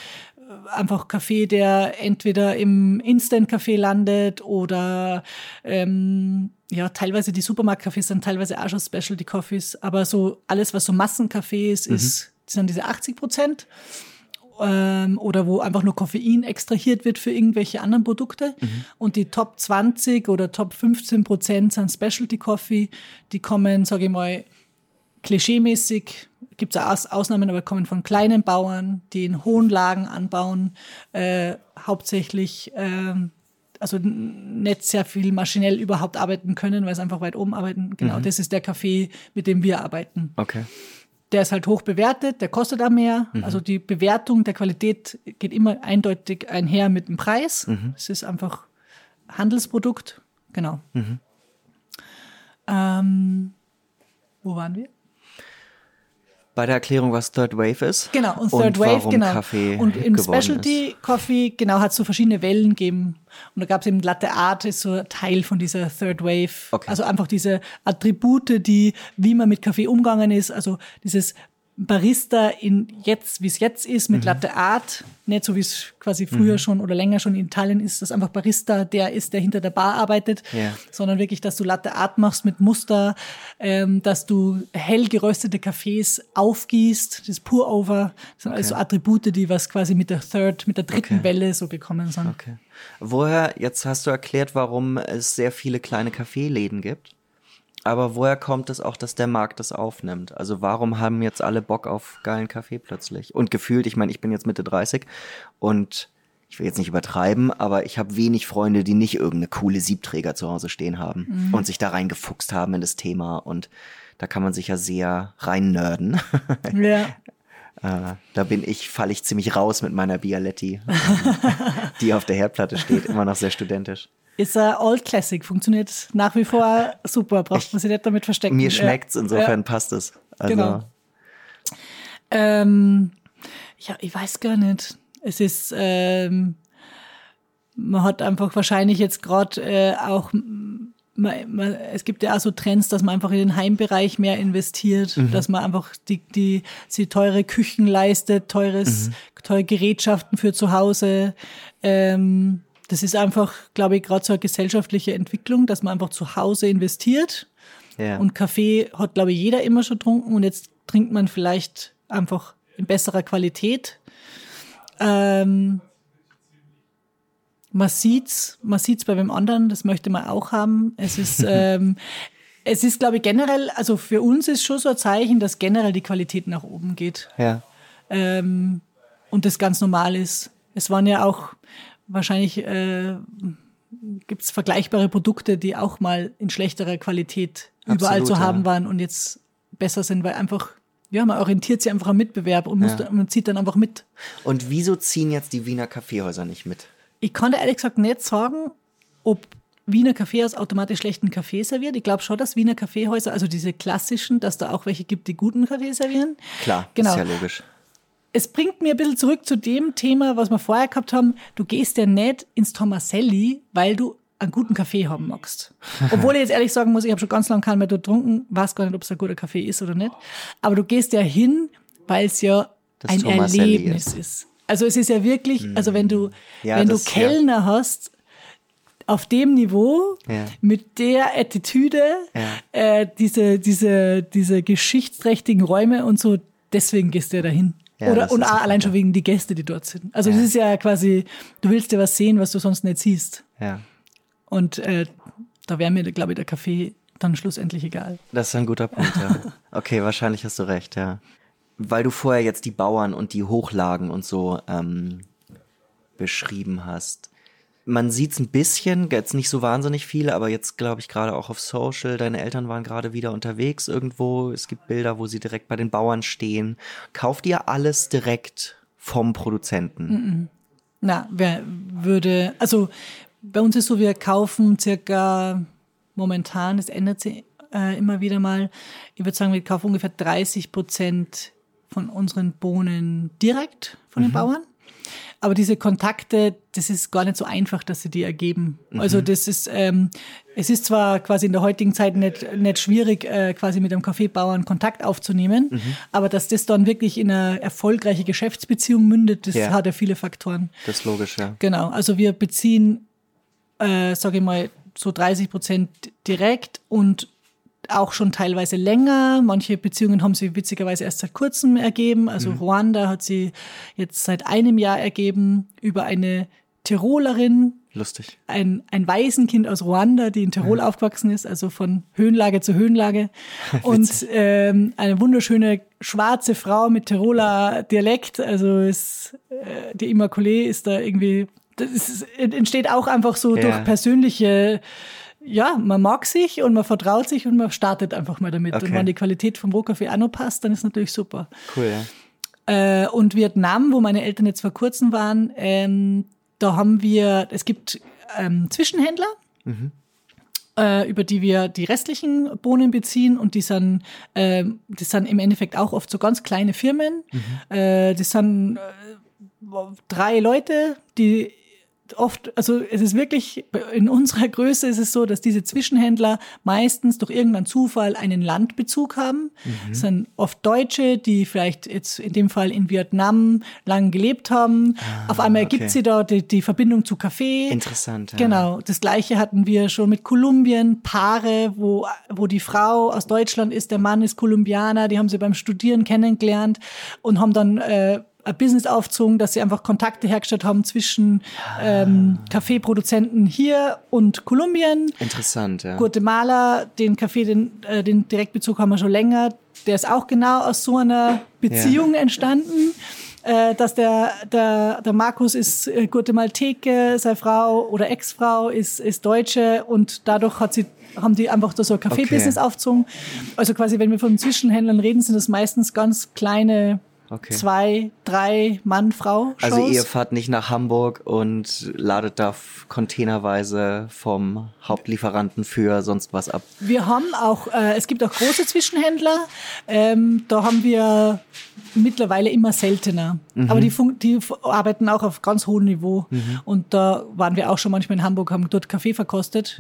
einfach Kaffee, der entweder im Instant-Café landet oder teilweise die Supermarktcafés sind teilweise auch schon Specialty Coffees, aber so alles, was so Massenkaffee ist, sind diese 80%. Oder wo einfach nur Koffein extrahiert wird für irgendwelche anderen Produkte. Und die Top 20 oder Top 15% sind Specialty Coffee. Die kommen, sage ich mal, klischeemäßig, gibt es auch Ausnahmen, aber kommen von kleinen Bauern, die in hohen Lagen anbauen, hauptsächlich also nicht sehr viel maschinell überhaupt arbeiten können, weil sie einfach weit oben arbeiten. Genau, das ist der Kaffee, mit dem wir arbeiten. Okay. Der ist halt hoch bewertet, der kostet auch mehr. Also die Bewertung der Qualität geht immer eindeutig einher mit dem Preis. Es ist einfach Handelsprodukt. Genau. Wo waren wir? Bei der Erklärung, was Third Wave ist. Genau, und Third Wave, warum genau. Kaffee und im geworden Specialty ist. Coffee, genau, hat es so verschiedene Wellen gegeben. Und da gab es eben Latte Art, ist so ein Teil von dieser Third Wave. Okay. Also einfach diese Attribute, wie man mit Kaffee umgegangen ist. Also dieses Barista wie es jetzt ist, mit Latte Art, nicht so wie es quasi früher schon oder länger schon in Italien ist, dass einfach Barista der ist, der hinter der Bar arbeitet, sondern wirklich, dass du Latte Art machst mit Muster, dass du hell geröstete Kaffees aufgießt, das Pour-Over, das sind alles so Attribute, die was quasi mit der dritten Welle so bekommen sind. Okay. Jetzt hast du erklärt, warum es sehr viele kleine Kaffeeläden gibt. Aber woher kommt es auch, dass der Markt das aufnimmt? Also warum haben jetzt alle Bock auf geilen Kaffee plötzlich? Und gefühlt, ich meine, ich bin jetzt Mitte 30 und ich will jetzt nicht übertreiben, aber ich habe wenig Freunde, die nicht irgendeine coole Siebträger zu Hause stehen haben und sich da reingefuchst haben in das Thema. Und da kann man sich ja sehr rein nerden. Ja. Falle ich ziemlich raus mit meiner Bialetti, die auf der Herdplatte steht, immer noch sehr studentisch. Ist ein Old Classic, funktioniert nach wie vor super, braucht man sich nicht damit verstecken. Mir schmeckt's, insofern passt es. Also. Genau. Ich weiß gar nicht. Es ist, man hat einfach wahrscheinlich jetzt gerade auch, es gibt ja auch so Trends, dass man einfach in den Heimbereich mehr investiert, dass man einfach die teure Küchen leistet, teure Gerätschaften für zu Hause. Das ist einfach, glaube ich, gerade so eine gesellschaftliche Entwicklung, dass man einfach zu Hause investiert. Ja. Und Kaffee hat, glaube ich, jeder immer schon getrunken und jetzt trinkt man vielleicht einfach in besserer Qualität. Man sieht's bei wem anderen, das möchte man auch haben. Es ist, glaube ich, generell, also für uns ist schon so ein Zeichen, dass generell die Qualität nach oben geht. Ja. Und das ganz normal ist. Es waren ja auch wahrscheinlich gibt's vergleichbare Produkte, die auch mal in schlechterer Qualität überall zu haben waren und jetzt besser sind, weil einfach, man orientiert sich einfach am Mitbewerb und man zieht dann einfach mit. Und wieso ziehen jetzt die Wiener Kaffeehäuser nicht mit? Ich kann dir ehrlich gesagt nicht sagen, ob Wiener Kaffeehaus automatisch schlechten Kaffee serviert. Ich glaube schon, dass Wiener Kaffeehäuser, also diese klassischen, dass da auch welche gibt, die guten Kaffee servieren. Klar, genau. Ist ja logisch. Es bringt mir ein bisschen zurück zu dem Thema, was wir vorher gehabt haben. Du gehst ja nicht ins Tomaselli, weil du einen guten Kaffee haben magst. Obwohl ich jetzt ehrlich sagen muss, ich habe schon ganz lange keinen mehr dort getrunken, weiß gar nicht, ob es ein guter Kaffee ist oder nicht. Aber du gehst ja hin, weil es ja das ein Tomaselli Erlebnis ist. Also es ist ja wirklich, also wenn du Kellner hast, auf dem Niveau, mit der Attitüde, diese geschichtsträchtigen Räume und so, deswegen gehst du ja dahin. Ja, und auch allein schon wegen die Gäste, die dort sind. Also das ist ja quasi, du willst ja was sehen, was du sonst nicht siehst. Ja. Und da wäre mir, glaube ich, der Kaffee dann schlussendlich egal. Das ist ein guter Punkt, ja. Okay, wahrscheinlich hast du recht, ja. Weil du vorher jetzt die Bauern und die Hochlagen und so beschrieben hast. Man sieht's ein bisschen, jetzt nicht so wahnsinnig viel, aber jetzt glaube ich gerade auch auf Social, deine Eltern waren gerade wieder unterwegs irgendwo, es gibt Bilder, wo sie direkt bei den Bauern stehen. Kauft ihr alles direkt vom Produzenten? Na, also bei uns ist so, wir kaufen circa momentan, das ändert sich immer wieder mal, ich würde sagen, wir kaufen ungefähr 30% von unseren Bohnen direkt von den Bauern. Aber diese Kontakte, das ist gar nicht so einfach, dass sie die ergeben. Also das ist, es ist zwar quasi in der heutigen Zeit nicht schwierig, quasi mit einem Kaffeebauern Kontakt aufzunehmen, aber dass das dann wirklich in eine erfolgreiche Geschäftsbeziehung mündet, das hat ja viele Faktoren. Das ist logisch, ja. Genau, also wir beziehen, sage ich mal, so 30% direkt und auch schon teilweise länger. Manche Beziehungen haben sie witzigerweise erst seit kurzem ergeben. Also Ruanda hat sie jetzt seit einem Jahr ergeben über eine Tirolerin. Lustig. Ein Waisenkind aus Ruanda, die in Tirol aufgewachsen ist, also von Höhenlage zu Höhenlage. Und eine wunderschöne schwarze Frau mit Tiroler Dialekt. Also die Immaculée ist da irgendwie, entsteht auch einfach so durch persönliche, ja, man mag sich und man vertraut sich und man startet einfach mal damit. Okay. Und wenn die Qualität vom Rohkaffee auch noch passt, dann ist natürlich super. Cool, ja. Und Vietnam, wo meine Eltern jetzt vor kurzem waren, da haben wir, es gibt Zwischenhändler, über die wir die restlichen Bohnen beziehen und das sind im Endeffekt auch oft so ganz kleine Firmen. Das sind 3 Leute, die oft, also es ist wirklich, in unserer Größe ist es so, dass diese Zwischenhändler meistens durch irgendeinen Zufall einen Landbezug haben. Das sind oft Deutsche, die vielleicht jetzt in dem Fall in Vietnam lang gelebt haben. Auf einmal ergibt sie da die Verbindung zu Kaffee. Interessant. Ja. Genau. Das Gleiche hatten wir schon mit Kolumbien. Paare, wo die Frau aus Deutschland ist, der Mann ist Kolumbianer, die haben sie beim Studieren kennengelernt und haben dann ein Business aufgezogen, dass sie einfach Kontakte hergestellt haben zwischen Kaffeeproduzenten hier und Kolumbien. Interessant, ja. Guatemala, den Kaffee, den Direktbezug haben wir schon länger. Der ist auch genau aus so einer Beziehung entstanden. Dass der Markus ist Guatemalteke, seine Frau oder Ex-Frau ist Deutsche und dadurch haben die einfach da so ein Kaffee-Business aufgezogen. Also quasi, wenn wir von Zwischenhändlern reden, sind das meistens ganz kleine 2, 3 Mann, Frau Shows. Also ihr fahrt nicht nach Hamburg und ladet da containerweise vom Hauptlieferanten für sonst was ab. Wir haben auch, es gibt auch große Zwischenhändler, da haben wir mittlerweile immer seltener. Aber die arbeiten auch auf ganz hohem Niveau. Und da waren wir auch schon manchmal in Hamburg, haben dort Kaffee verkostet.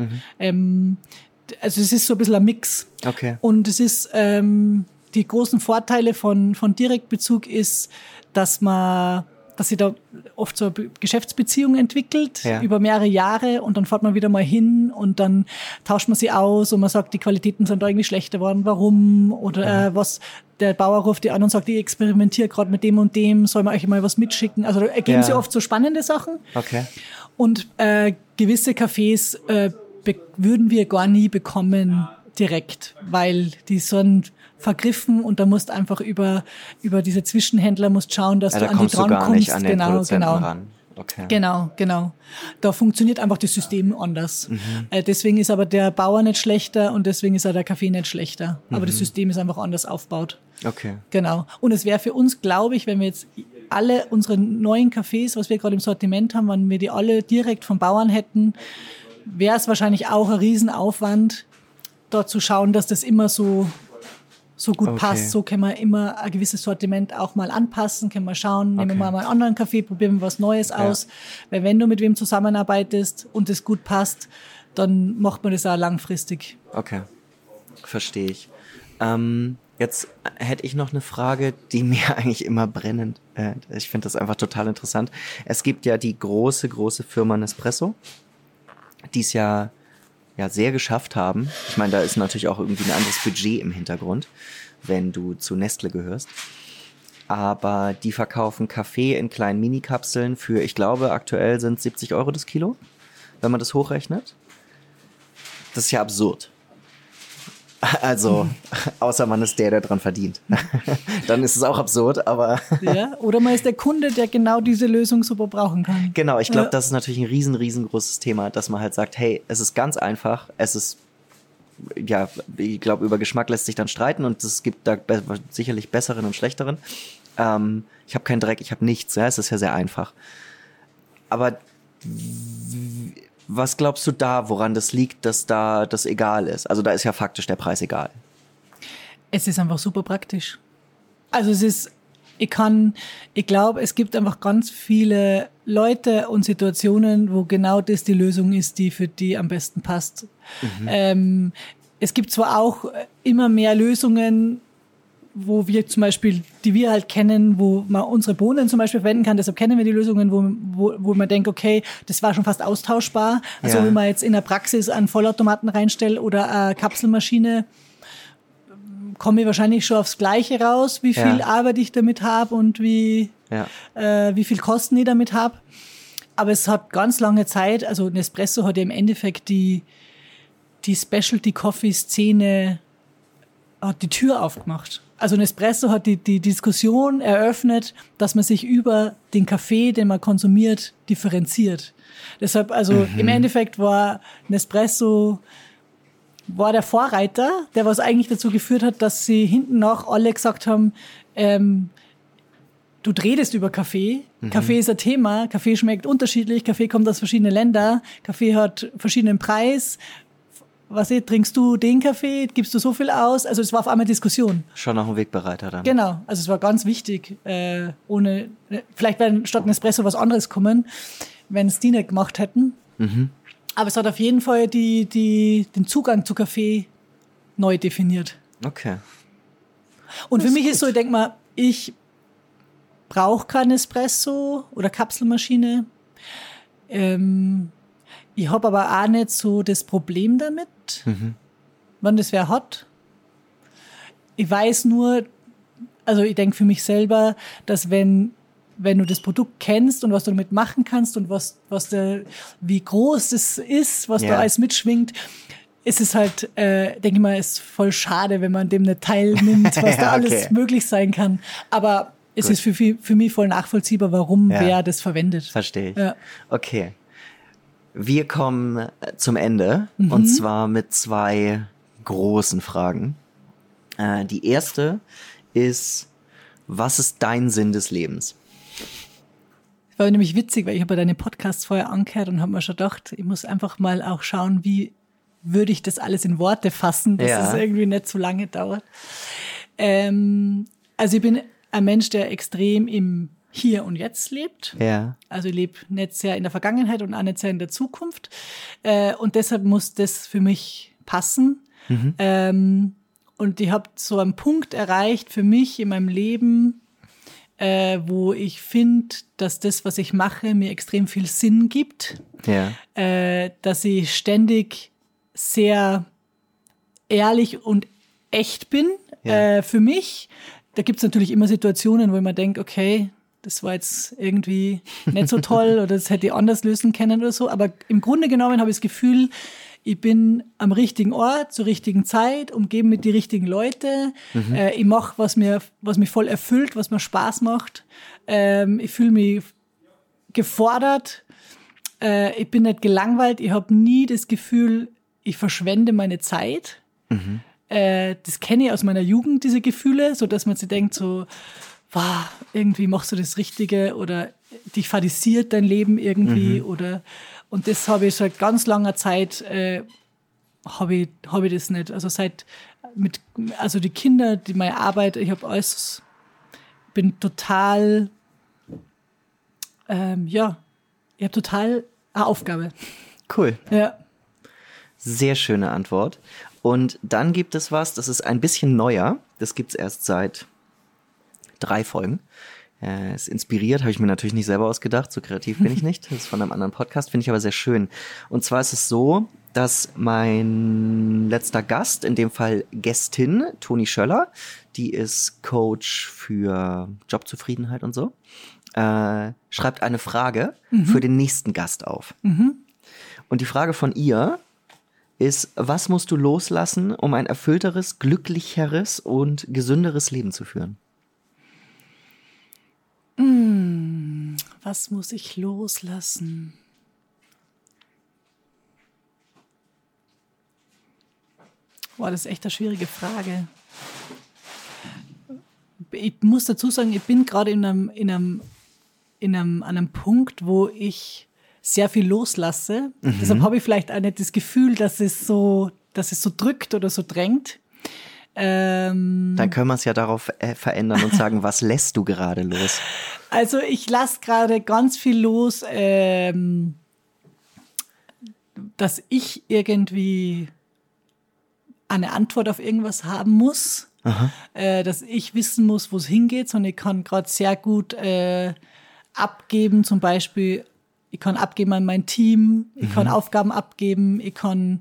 Also es ist so ein bisschen ein Mix. Okay. Und es ist, die großen Vorteile von Direktbezug ist, dass sich da oft so eine Geschäftsbeziehung entwickelt über mehrere Jahre und dann fährt man wieder mal hin und dann tauscht man sie aus und man sagt, die Qualitäten sind da irgendwie schlechter geworden, warum? Oder was, der Bauer ruft die an und sagt, ich experimentiere gerade mit dem und dem, soll man euch mal was mitschicken? Also da ergeben sie oft so spannende Sachen. Okay. Und gewisse Cafés würden wir gar nie bekommen direkt, weil die sind vergriffen und da musst einfach über diese Zwischenhändler musst schauen, dass du an die dran kommst. Nicht an den Produzenten ran. Okay. Genau. Da funktioniert einfach das System anders. Deswegen ist aber der Bauer nicht schlechter und deswegen ist auch der Kaffee nicht schlechter. Aber das System ist einfach anders aufgebaut. Okay. Genau. Und es wäre für uns, glaube ich, wenn wir jetzt alle unsere neuen Kaffees, was wir gerade im Sortiment haben, wenn wir die alle direkt vom Bauern hätten, wäre es wahrscheinlich auch ein Riesenaufwand, dort zu schauen, dass das immer so gut passt. So können wir immer ein gewisses Sortiment auch mal anpassen, können wir schauen, nehmen wir mal einen anderen Kaffee, probieren wir was Neues aus. Weil wenn du mit wem zusammenarbeitest und es gut passt, dann macht man das auch langfristig. Okay, verstehe ich. Jetzt hätte ich noch eine Frage, die mir eigentlich immer brennend, ich finde das einfach total interessant. Es gibt ja die große Firma Nespresso, die es ja sehr geschafft haben. Ich meine, da ist natürlich auch irgendwie ein anderes Budget im Hintergrund, wenn du zu Nestle gehörst. Aber die verkaufen Kaffee in kleinen Minikapseln für, ich glaube, aktuell sind 70 € das Kilo, wenn man das hochrechnet. Das ist ja absurd. Also, außer man ist der dran verdient. Dann ist es auch absurd, aber... Ja, oder man ist der Kunde, der genau diese Lösung super brauchen kann. Genau, ich glaube, das ist natürlich ein riesengroßes Thema, dass man halt sagt, hey, es ist ganz einfach, es ist, ja, ich glaube, über Geschmack lässt sich dann streiten und es gibt da sicherlich besseren und schlechteren. Ich habe keinen Dreck, ich habe nichts, ja, es ist ja sehr einfach. Aber... Was glaubst du da, woran das liegt, dass da das egal ist? Also da ist ja faktisch der Preis egal. Es ist einfach super praktisch. Also es ist Ich glaube, es gibt einfach ganz viele Leute und Situationen, wo genau das die Lösung ist, die für die am besten passt. Es gibt zwar auch immer mehr Lösungen, wo wir zum Beispiel, die wir halt kennen, wo man unsere Bohnen zum Beispiel verwenden kann. Deshalb kennen wir die Lösungen, wo man denkt, okay, das war schon fast austauschbar. Also wenn man jetzt in der Praxis einen Vollautomaten reinstellt oder eine Kapselmaschine, komme ich wahrscheinlich schon aufs Gleiche raus, wie viel Arbeit ich damit habe und wie viel Kosten ich damit habe. Aber es hat ganz lange Zeit, also Nespresso hat ja im Endeffekt die Specialty-Coffee-Szene hat die Tür aufgemacht. Also Nespresso hat die Diskussion eröffnet, dass man sich über den Kaffee, den man konsumiert, differenziert. Deshalb, also im Endeffekt war Nespresso der Vorreiter, der was eigentlich dazu geführt hat, dass sie hinten nach alle gesagt haben, du redest über Kaffee. Kaffee ist ein Thema. Kaffee schmeckt unterschiedlich. Kaffee kommt aus verschiedenen Ländern. Kaffee hat verschiedenen Preis. Trinkst du den Kaffee? Gibst du so viel aus? Also es war auf einmal Diskussion. Schon noch ein Wegbereiter dann. Genau. Also es war ganz wichtig. Vielleicht wäre statt Nespresso was anderes kommen, wenn es die nicht gemacht hätten. Aber es hat auf jeden Fall den Zugang zu Kaffee neu definiert. Okay. Und für mich ist so, ich denke mal, ich brauche kein Espresso oder Kapselmaschine. Ich habe aber auch nicht so das Problem damit, wann das wer hat. Ich weiß nur, also ich denke für mich selber, dass wenn du das Produkt kennst und was du damit machen kannst und wie groß das ist, was da alles mitschwingt, ist es halt, denke ich mal, ist voll schade, wenn man dem nicht teilnimmt, was da alles möglich sein kann. Aber es ist für mich voll nachvollziehbar, warum wer das verwendet. Verstehe ich. Ja. Okay. Wir kommen zum Ende und zwar mit 2 großen Fragen. Die erste ist, was ist dein Sinn des Lebens? Das war nämlich witzig, weil ich habe deine Podcasts vorher angehört und habe mir schon gedacht, ich muss einfach mal auch schauen, wie würde ich das alles in Worte fassen, dass es irgendwie nicht so lange dauert. Also ich bin ein Mensch, der extrem im Hier und Jetzt lebt. Ja. Also ich lebe nicht sehr in der Vergangenheit und auch nicht sehr in der Zukunft. Und deshalb muss das für mich passen. Und ich habe so einen Punkt erreicht für mich in meinem Leben, wo ich finde, dass das, was ich mache, mir extrem viel Sinn gibt. Ja. Dass ich ständig sehr ehrlich und echt bin für mich. Da gibt es natürlich immer Situationen, wo ich mir denke, okay, das war jetzt irgendwie nicht so toll oder das hätte ich anders lösen können oder so. Aber im Grunde genommen habe ich das Gefühl, ich bin am richtigen Ort, zur richtigen Zeit, umgeben mit die richtigen Leute. Ich mache, was mich voll erfüllt, was mir Spaß macht. Ich fühle mich gefordert. Ich bin nicht gelangweilt. Ich habe nie das Gefühl, ich verschwende meine Zeit. Das kenne ich aus meiner Jugend, diese Gefühle, so dass man sich denkt so, wow, irgendwie machst du das Richtige oder dich fadisiert dein Leben irgendwie und das habe ich seit ganz langer Zeit habe ich das nicht. Also also die Kinder, meine Arbeit, ich habe alles, bin total, ich habe total eine Aufgabe. Cool. Ja. Sehr schöne Antwort. Und dann gibt es was, das ist ein bisschen neuer. Das gibt es erst seit 3 Folgen. Ist inspiriert, habe ich mir natürlich nicht selber ausgedacht, so kreativ bin ich nicht. Das ist von einem anderen Podcast, finde ich aber sehr schön. Und zwar ist es so, dass mein letzter Gast, in dem Fall Gästin, Toni Schöller, die ist Coach für Jobzufriedenheit und so, schreibt eine Frage für den nächsten Gast auf. Und die Frage von ihr ist, was musst du loslassen, um ein erfüllteres, glücklicheres und gesünderes Leben zu führen? Was muss ich loslassen? Boah, das ist echt eine schwierige Frage. Ich muss dazu sagen, ich bin gerade an einem Punkt, wo ich sehr viel loslasse. Deshalb habe ich vielleicht auch nicht das Gefühl, dass es so drückt oder so drängt. Dann können wir es ja darauf verändern und sagen, was lässt du gerade los? Also ich lasse gerade ganz viel los, dass ich irgendwie eine Antwort auf irgendwas haben muss, dass ich wissen muss, wo es hingeht, sondern ich kann gerade sehr gut abgeben, zum Beispiel, ich kann abgeben an mein Team, ich kann Aufgaben abgeben, ich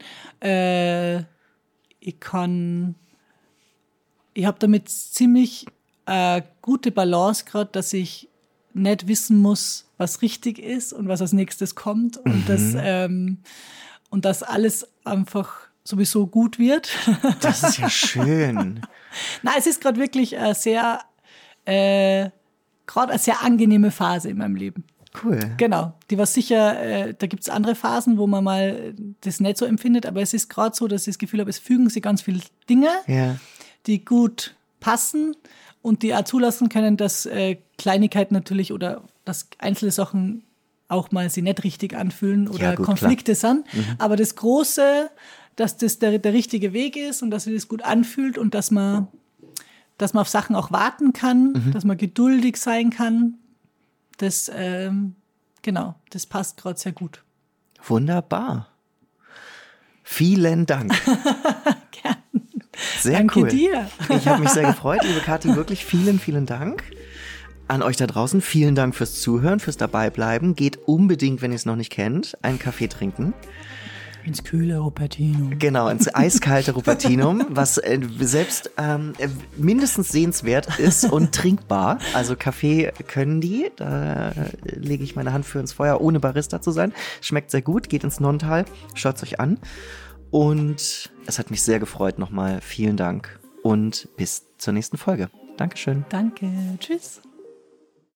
habe damit ziemlich gute Balance gerade, dass ich nicht wissen muss, was richtig ist und was als nächstes kommt und dass alles einfach sowieso gut wird. Das ist ja schön. Nein, es ist gerade wirklich gerade eine sehr angenehme Phase in meinem Leben. Cool. Genau, die war sicher, da gibt's andere Phasen, wo man mal das nicht so empfindet, aber es ist gerade so, dass ich das Gefühl habe, es fügen sich ganz viele Dinge, die gut passen und die auch zulassen können, dass Kleinigkeiten natürlich oder dass einzelne Sachen auch mal sich nicht richtig anfühlen oder gut, Konflikte sind. Aber das Große, dass das der richtige Weg ist und dass sich das gut anfühlt und dass man auf Sachen auch warten kann, dass man geduldig sein kann. Das, das passt gerade sehr gut. Wunderbar. Vielen Dank. Gern. Sehr Danke cool. dir. Ich habe mich sehr gefreut, liebe Kathi, wirklich vielen, vielen Dank. An euch da draußen, vielen Dank fürs Zuhören, fürs Dabeibleiben. Geht unbedingt, wenn ihr es noch nicht kennt, einen Kaffee trinken. Ins kühle Rupertinum. Genau, ins eiskalte Rupertinum, was selbst mindestens sehenswert ist und trinkbar. Also Kaffee können die, da lege ich meine Hand für ins Feuer, ohne Barista zu sein. Schmeckt sehr gut, geht ins Nonntal, schaut's euch an. Und es hat mich sehr gefreut nochmal. Vielen Dank und bis zur nächsten Folge. Dankeschön. Danke, tschüss.